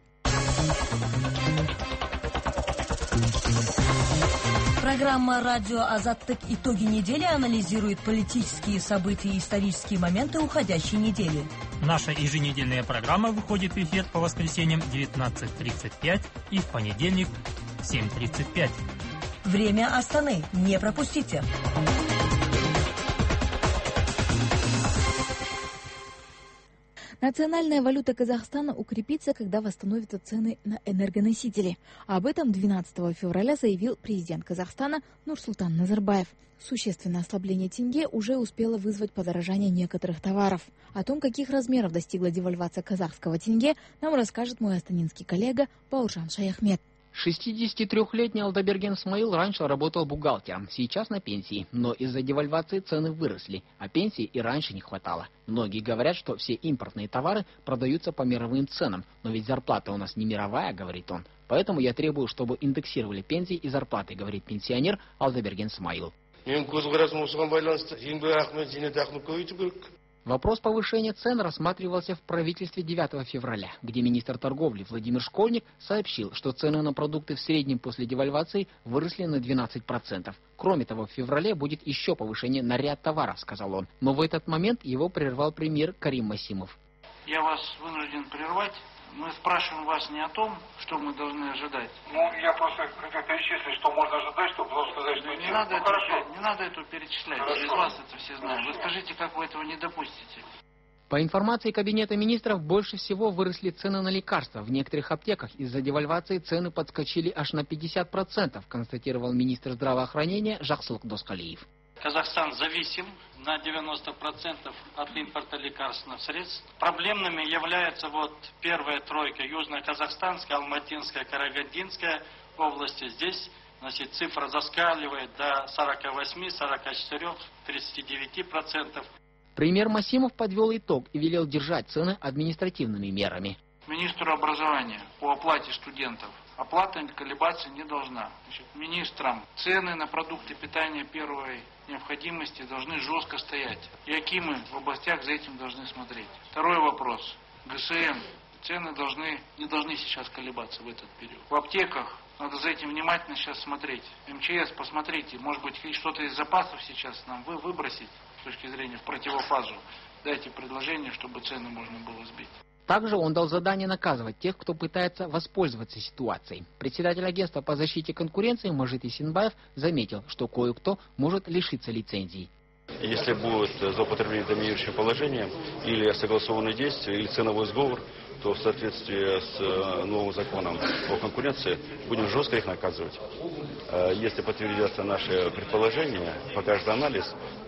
Speaker 8: Программа «Радио Азаттык. Итоги недели» анализирует политические события и исторические моменты уходящей недели.
Speaker 10: Наша еженедельная программа выходит в эфир по воскресеньям 19:35 и в понедельник 7:35.
Speaker 8: Время Астаны. Не пропустите.
Speaker 24: Национальная валюта Казахстана укрепится, когда восстановятся цены на энергоносители. Об этом 12 февраля заявил президент Казахстана Нурсултан Назарбаев. Существенное ослабление тенге уже успело вызвать подорожание некоторых товаров. О том, каких размеров достигла девальвация казахского тенге, нам расскажет мой астанинский коллега Бауыржан Шаяхмет.
Speaker 4: 63-летний Алдаберген Смаил раньше работал бухгалтером, сейчас на пенсии, но из-за девальвации цены выросли, а пенсии и раньше не хватало. Многие говорят, что все импортные товары продаются по мировым ценам, но ведь зарплата у нас не мировая, говорит он. Поэтому я требую, чтобы индексировали пенсии и зарплаты, говорит пенсионер Алдаберген Смаил. Вопрос повышения цен рассматривался в правительстве 9 февраля, где министр торговли Владимир Школьник сообщил, что цены на продукты в среднем после девальвации выросли на 12%. Кроме того, в феврале будет еще повышение на ряд товаров, сказал он. Но в этот момент его прервал премьер Карим Масимов.
Speaker 11: Я вас вынужден прервать. Мы спрашиваем вас не о том, что мы должны ожидать.
Speaker 21: Я просто хотел перечислить, что можно ожидать, чтобы потом сказать, что
Speaker 11: не надо. Не надо это перечислять. Без вас это все знают. Вы скажите, как вы этого не допустите.
Speaker 4: По информации Кабинета министров, больше всего выросли цены на лекарства. В некоторых аптеках из-за девальвации цены подскочили аж на 50%, констатировал министр здравоохранения Жаксылык Доскалиев.
Speaker 11: Казахстан зависим на 90% от импорта лекарственных средств. Проблемными является первая тройка: Южно-Казахстанская, Алматинская, Карагандинская области. Здесь цифра зашкаливает до 48, 44, 39%.
Speaker 4: Премьер Масимов подвел итог и велел держать цены административными мерами.
Speaker 11: Министру образования по оплате студентов. Оплата колебаться не должна. Министрам цены на продукты питания первой необходимости должны жестко стоять. И акимы в областях за этим должны смотреть. Второй вопрос. ГСМ. Цены не должны сейчас колебаться в этот период. В аптеках надо за этим внимательно сейчас смотреть. МЧС, посмотрите, может быть, что-то из запасов сейчас нам выбросить с точки зрения в противофазу. Дайте предложение, чтобы цены можно было сбить.
Speaker 4: Также он дал задание наказывать тех, кто пытается воспользоваться ситуацией. Председатель агентства по защите конкуренции Мажит Исинбаев заметил, что кое-кто может лишиться лицензий.
Speaker 16: Если будет злоупотребление доминирующим положением или согласованные действия, или ценовой сговор, то в соответствии с новым законом о конкуренции будем жестко их наказывать. Если подтвердятся наши предположения, покажет анализ,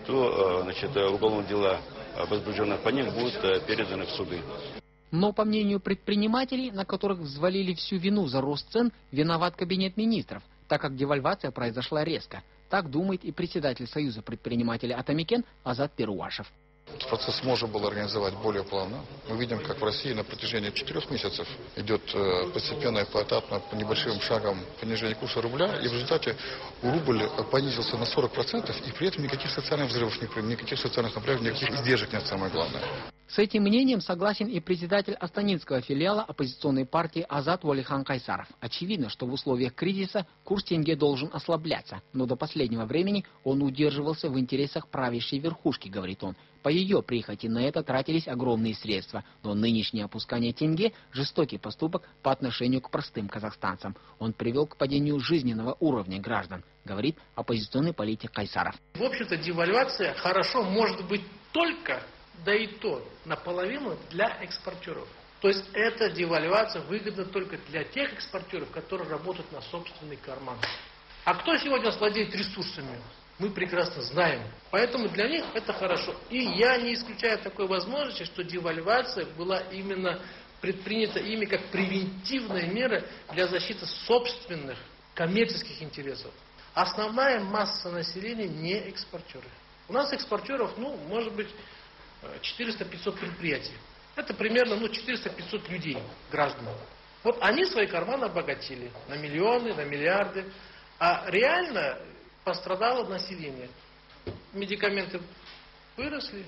Speaker 16: то уголовные дела, возбужденные по ним, будут переданы в суды.
Speaker 4: Но, по мнению предпринимателей, на которых взвалили всю вину за рост цен, виноват Кабинет министров, так как девальвация произошла резко. Так думает и председатель Союза предпринимателей Атамикен Азат Перуашев.
Speaker 17: Процесс можно было организовать более плавно. Мы видим, как в России на протяжении 4 месяцев идет постепенно и поэтапно, по небольшим шагам понижение курса рубля, и в результате рубль понизился на 40%, и при этом никаких социальных взрывов, никаких социальных напряжений, никаких издержек нет, самое главное.
Speaker 4: С этим мнением согласен и председатель астанинского филиала оппозиционной партии Азат Уалихан Кайсаров. Очевидно, что в условиях кризиса курс тенге должен ослабляться, но до последнего времени он удерживался в интересах правящей верхушки, говорит он. По ее прихоти на это тратились огромные средства, но нынешнее опускание тенге – жестокий поступок по отношению к простым казахстанцам. Он привел к падению жизненного уровня граждан, говорит оппозиционный политик Кайсаров.
Speaker 11: В общем-то, девальвация хорошо может быть только, да и то наполовину, для экспортеров. То есть эта девальвация выгодна только для тех экспортеров, которые работают на собственный карман. А кто сегодня владеет ресурсами? Мы прекрасно знаем. Поэтому для них это хорошо. И я не исключаю такой возможности, что девальвация была именно предпринята ими как превентивная мера для защиты собственных коммерческих интересов. Основная масса населения не экспортеры. У нас экспортеров, может быть, 400-500 предприятий. Это примерно 400-500 людей, граждан. Вот они свои карманы обогатили на миллионы, на миллиарды. А реально пострадало население. Медикаменты выросли.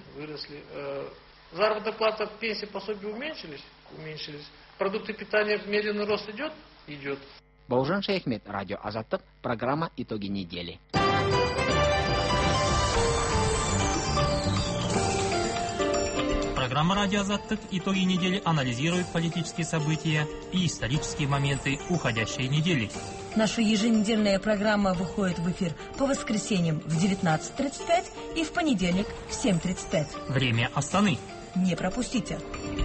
Speaker 11: Заработная плата, пенсии, пособия уменьшились. Продукты питания, медленный рост идет.
Speaker 4: Бауыржан Шаяхмет, радио Азаттык, программа «Итоги недели».
Speaker 10: Программа «Радио Азаттык» «Итоги недели» анализирует политические события и исторические моменты уходящей недели.
Speaker 8: Наша еженедельная программа выходит в эфир по воскресеньям в 19:35 и в понедельник в 7:35.
Speaker 10: Время Астаны.
Speaker 8: не пропустите.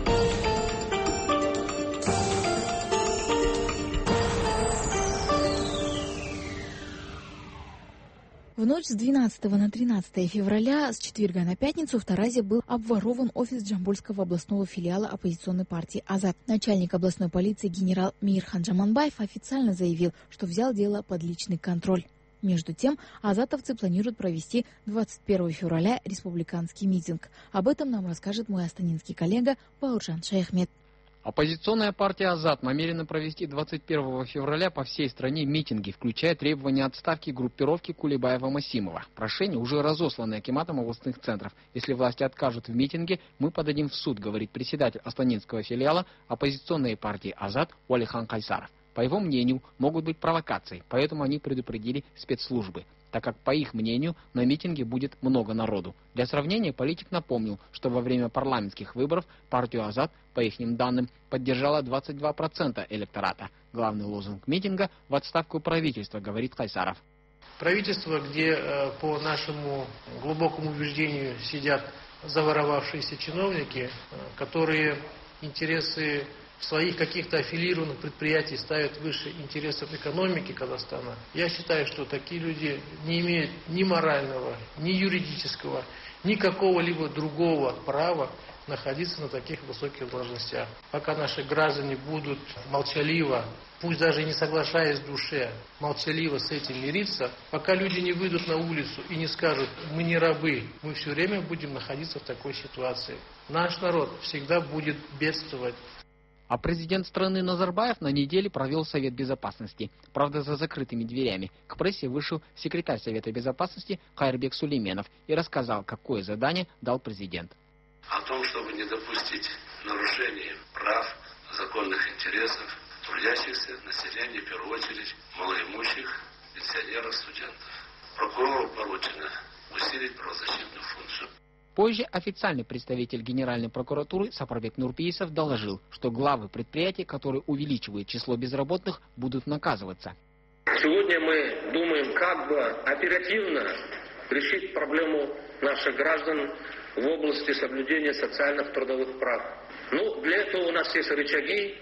Speaker 24: В ночь с 12 на 13 февраля, с четверга на пятницу, в Таразе был обворован офис Джамбульского областного филиала оппозиционной партии «Азат». Начальник областной полиции генерал Мейирхан Жаманбаев официально заявил, что взял дело под личный контроль. Между тем, азатовцы планируют провести 21 февраля республиканский митинг. Об этом нам расскажет мой астанинский коллега Бауыржан Шайхмет.
Speaker 4: Оппозиционная партия «Азат» намерена провести 21 февраля по всей стране митинги, включая требования отставки группировки Кулебаева-Масимова. Прошение уже разослано акиматом областных центров. Если власти откажут в митинге, мы подадим в суд, говорит председатель астанинского филиала оппозиционной партии «Азат» Уалихан Кайсаров. По его мнению, могут быть провокации, поэтому они предупредили спецслужбы, так как, по их мнению, на митинге будет много народу. Для сравнения, политик напомнил, что во время парламентских выборов партию «Азат», по их данным, поддержала 22% электората. Главный лозунг митинга – в отставку правительства, говорит Кайсаров.
Speaker 11: Правительство, где, по нашему глубокому убеждению, сидят заворовавшиеся чиновники, которые интересы своих каких-то аффилированных предприятий ставят выше интересов экономики Казахстана. Я считаю, что такие люди не имеют ни морального, ни юридического, ни какого-либо другого права находиться на таких высоких должностях. Пока наши граждане будут молчаливо, пусть даже и не соглашаясь в душе, молчаливо с этим мириться, пока люди не выйдут на улицу и не скажут: мы не рабы, мы все время будем находиться в такой ситуации. Наш народ всегда будет бедствовать.
Speaker 4: А президент страны Назарбаев на неделе провел Совет Безопасности, правда за закрытыми дверями. К прессе вышел секретарь Совета Безопасности Кайырбек Сулейменов и рассказал, какое задание дал президент.
Speaker 9: О том, чтобы не допустить нарушения прав, законных интересов трудящихся населения, в первую очередь малоимущих, пенсионеров, студентов. Прокурору поручено усилить правозащитную функцию.
Speaker 4: Позже официальный представитель Генеральной прокуратуры Сапарбек Нурпиисов доложил, что главы предприятий, которые увеличивают число безработных, будут наказываться.
Speaker 18: Сегодня мы думаем, как бы оперативно решить проблему наших граждан в области соблюдения социальных трудовых прав. Для этого у нас есть рычаги.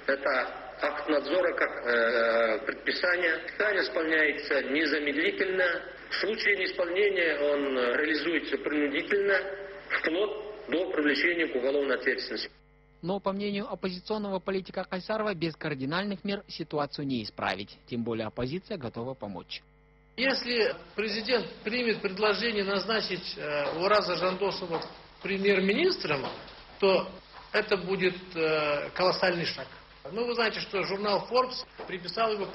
Speaker 18: Это акт надзора как предписание. Предписание исполняется незамедлительно. В случае неисполнения он реализуется принудительно, вплоть до привлечения к уголовной ответственности.
Speaker 4: Но, по мнению оппозиционного политика Кайсарова, без кардинальных мер ситуацию не исправить. Тем более оппозиция готова помочь.
Speaker 11: Если президент примет предложение назначить Ураза Жандосова премьер-министром, то это будет колоссальный шаг. Вы знаете, что журнал Forbes приписал его к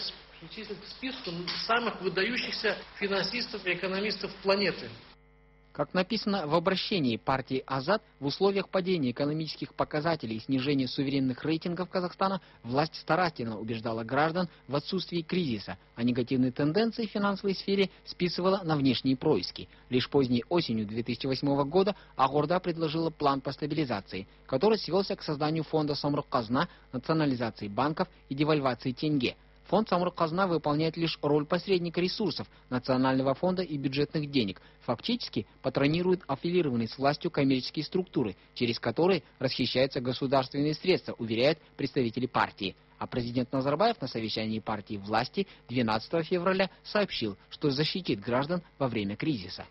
Speaker 11: списку самых выдающихся финансистов и экономистов планеты.
Speaker 4: Как написано в обращении партии «Азат», в условиях падения экономических показателей и снижения суверенных рейтингов Казахстана власть старательно убеждала граждан в отсутствии кризиса, а негативные тенденции в финансовой сфере списывала на внешние происки. Лишь поздней осенью 2008 года Ақорда предложила план по стабилизации, который свелся к созданию фонда Самұрық-Қазына, национализации банков и девальвации тенге. Фонд Самұрық-Қазына выполняет лишь роль посредника ресурсов национального фонда и бюджетных денег, фактически патронирует аффилированные с властью коммерческие структуры, через которые расхищаются государственные средства, уверяют представители партии. А президент Назарбаев на совещании партии власти 12 февраля сообщил, что защитит граждан во время кризиса.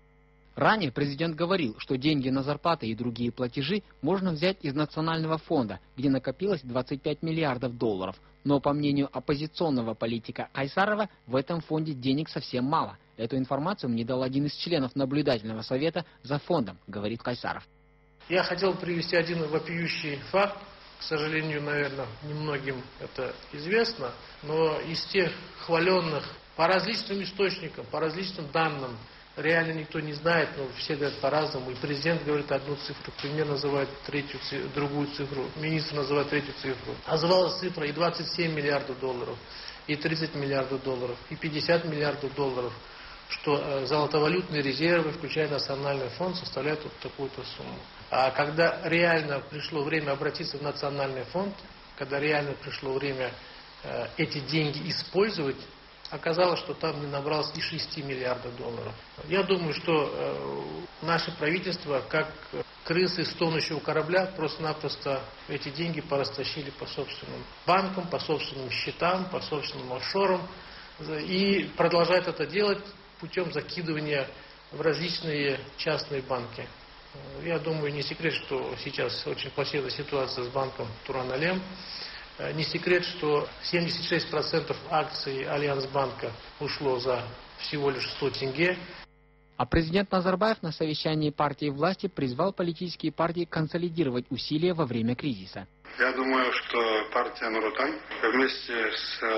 Speaker 4: Ранее президент говорил, что деньги на зарплаты и другие платежи можно взять из национального фонда, где накопилось 25 миллиардов долларов. Но, по мнению оппозиционного политика Кайсарова, в этом фонде денег совсем мало. Эту информацию мне дал один из членов наблюдательного совета за фондом, говорит Кайсаров.
Speaker 11: Я хотел привести один вопиющий факт. К сожалению, наверное, немногим это известно, но из тех хваленных по различным источникам, по различным данным, реально никто не знает, но все говорят по-разному. И президент говорит одну цифру, премьер называет другую цифру, министр называет третью цифру. Называлась цифра и 27 миллиардов долларов, и 30 миллиардов долларов, и 50 миллиардов долларов, что золотовалютные резервы, включая национальный фонд, составляют вот такую-то сумму. А когда реально пришло время обратиться в национальный фонд, когда реально пришло время эти деньги использовать, оказалось, что там не набралось и 6 миллиардов долларов. Я думаю, что наше правительство, как крысы с тонущего корабля просто-напросто эти деньги порастащили по собственным банкам, по собственным счетам, по собственным офшорам и продолжают это делать путем закидывания в различные частные банки. Я думаю, не секрет, что сейчас очень плачевная ситуация с банком Туран-Алем. Не секрет, что 76% акций Альянс-банка ушло за всего лишь 100 тенге.
Speaker 4: А президент Назарбаев на совещании партии власти призвал политические партии консолидировать усилия во время кризиса.
Speaker 2: Я думаю, что партия Нур Отан вместе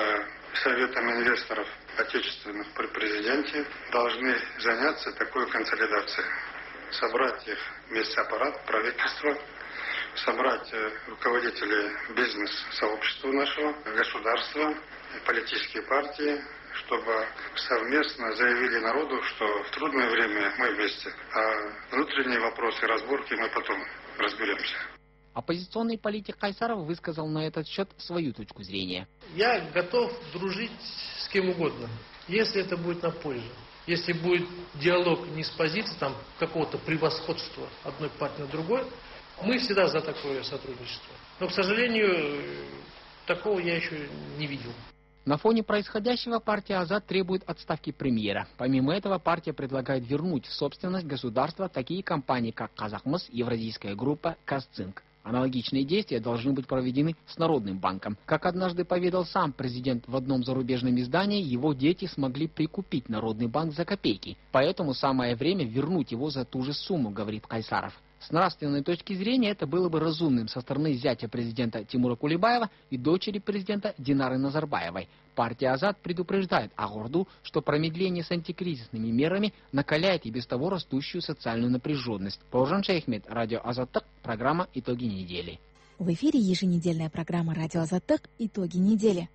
Speaker 2: с Советом инвесторов отечественных при президенте должны заняться такой консолидацией. Собрать их вместе аппарат правительства, собрать руководителей бизнес-сообщества нашего, государства, политические партии, чтобы совместно заявили народу, что в трудное время мы вместе, а внутренние вопросы, разборки мы потом разберемся.
Speaker 4: Оппозиционный политик Кайсаров высказал на этот счет свою точку зрения.
Speaker 11: Я готов дружить с кем угодно, если это будет на пользу. Если будет диалог не с позиции какого-то превосходства одной партии над другой, мы всегда за такое сотрудничество. Но, к сожалению, такого я еще не видел.
Speaker 4: На фоне происходящего партия Азат требует отставки премьера. Помимо этого, партия предлагает вернуть в собственность государства такие компании, как Казахмыс, Евразийская группа, Казцинк. Аналогичные действия должны быть проведены с Народным банком. Как однажды поведал сам президент в одном зарубежном издании, его дети смогли прикупить Народный банк за копейки. Поэтому самое время вернуть его за ту же сумму, говорит Кайсаров. С нравственной точки зрения это было бы разумным со стороны зятя президента Тимура Кулебаева и дочери президента Динары Назарбаевой. Партия Азат предупреждает Ак-Орду, что промедление с антикризисными мерами накаляет и без того растущую социальную напряженность. Бауыржан Шайхмет, радио Азаттык, программа «Итоги недели».
Speaker 1: В эфире еженедельная программа «Радио Азаттык. Итоги недели».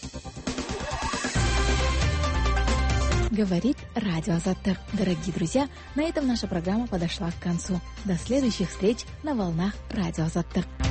Speaker 1: Говорит радио Азаттык. Дорогие друзья, на этом наша программа подошла к концу. До следующих встреч на волнах радио Азаттык.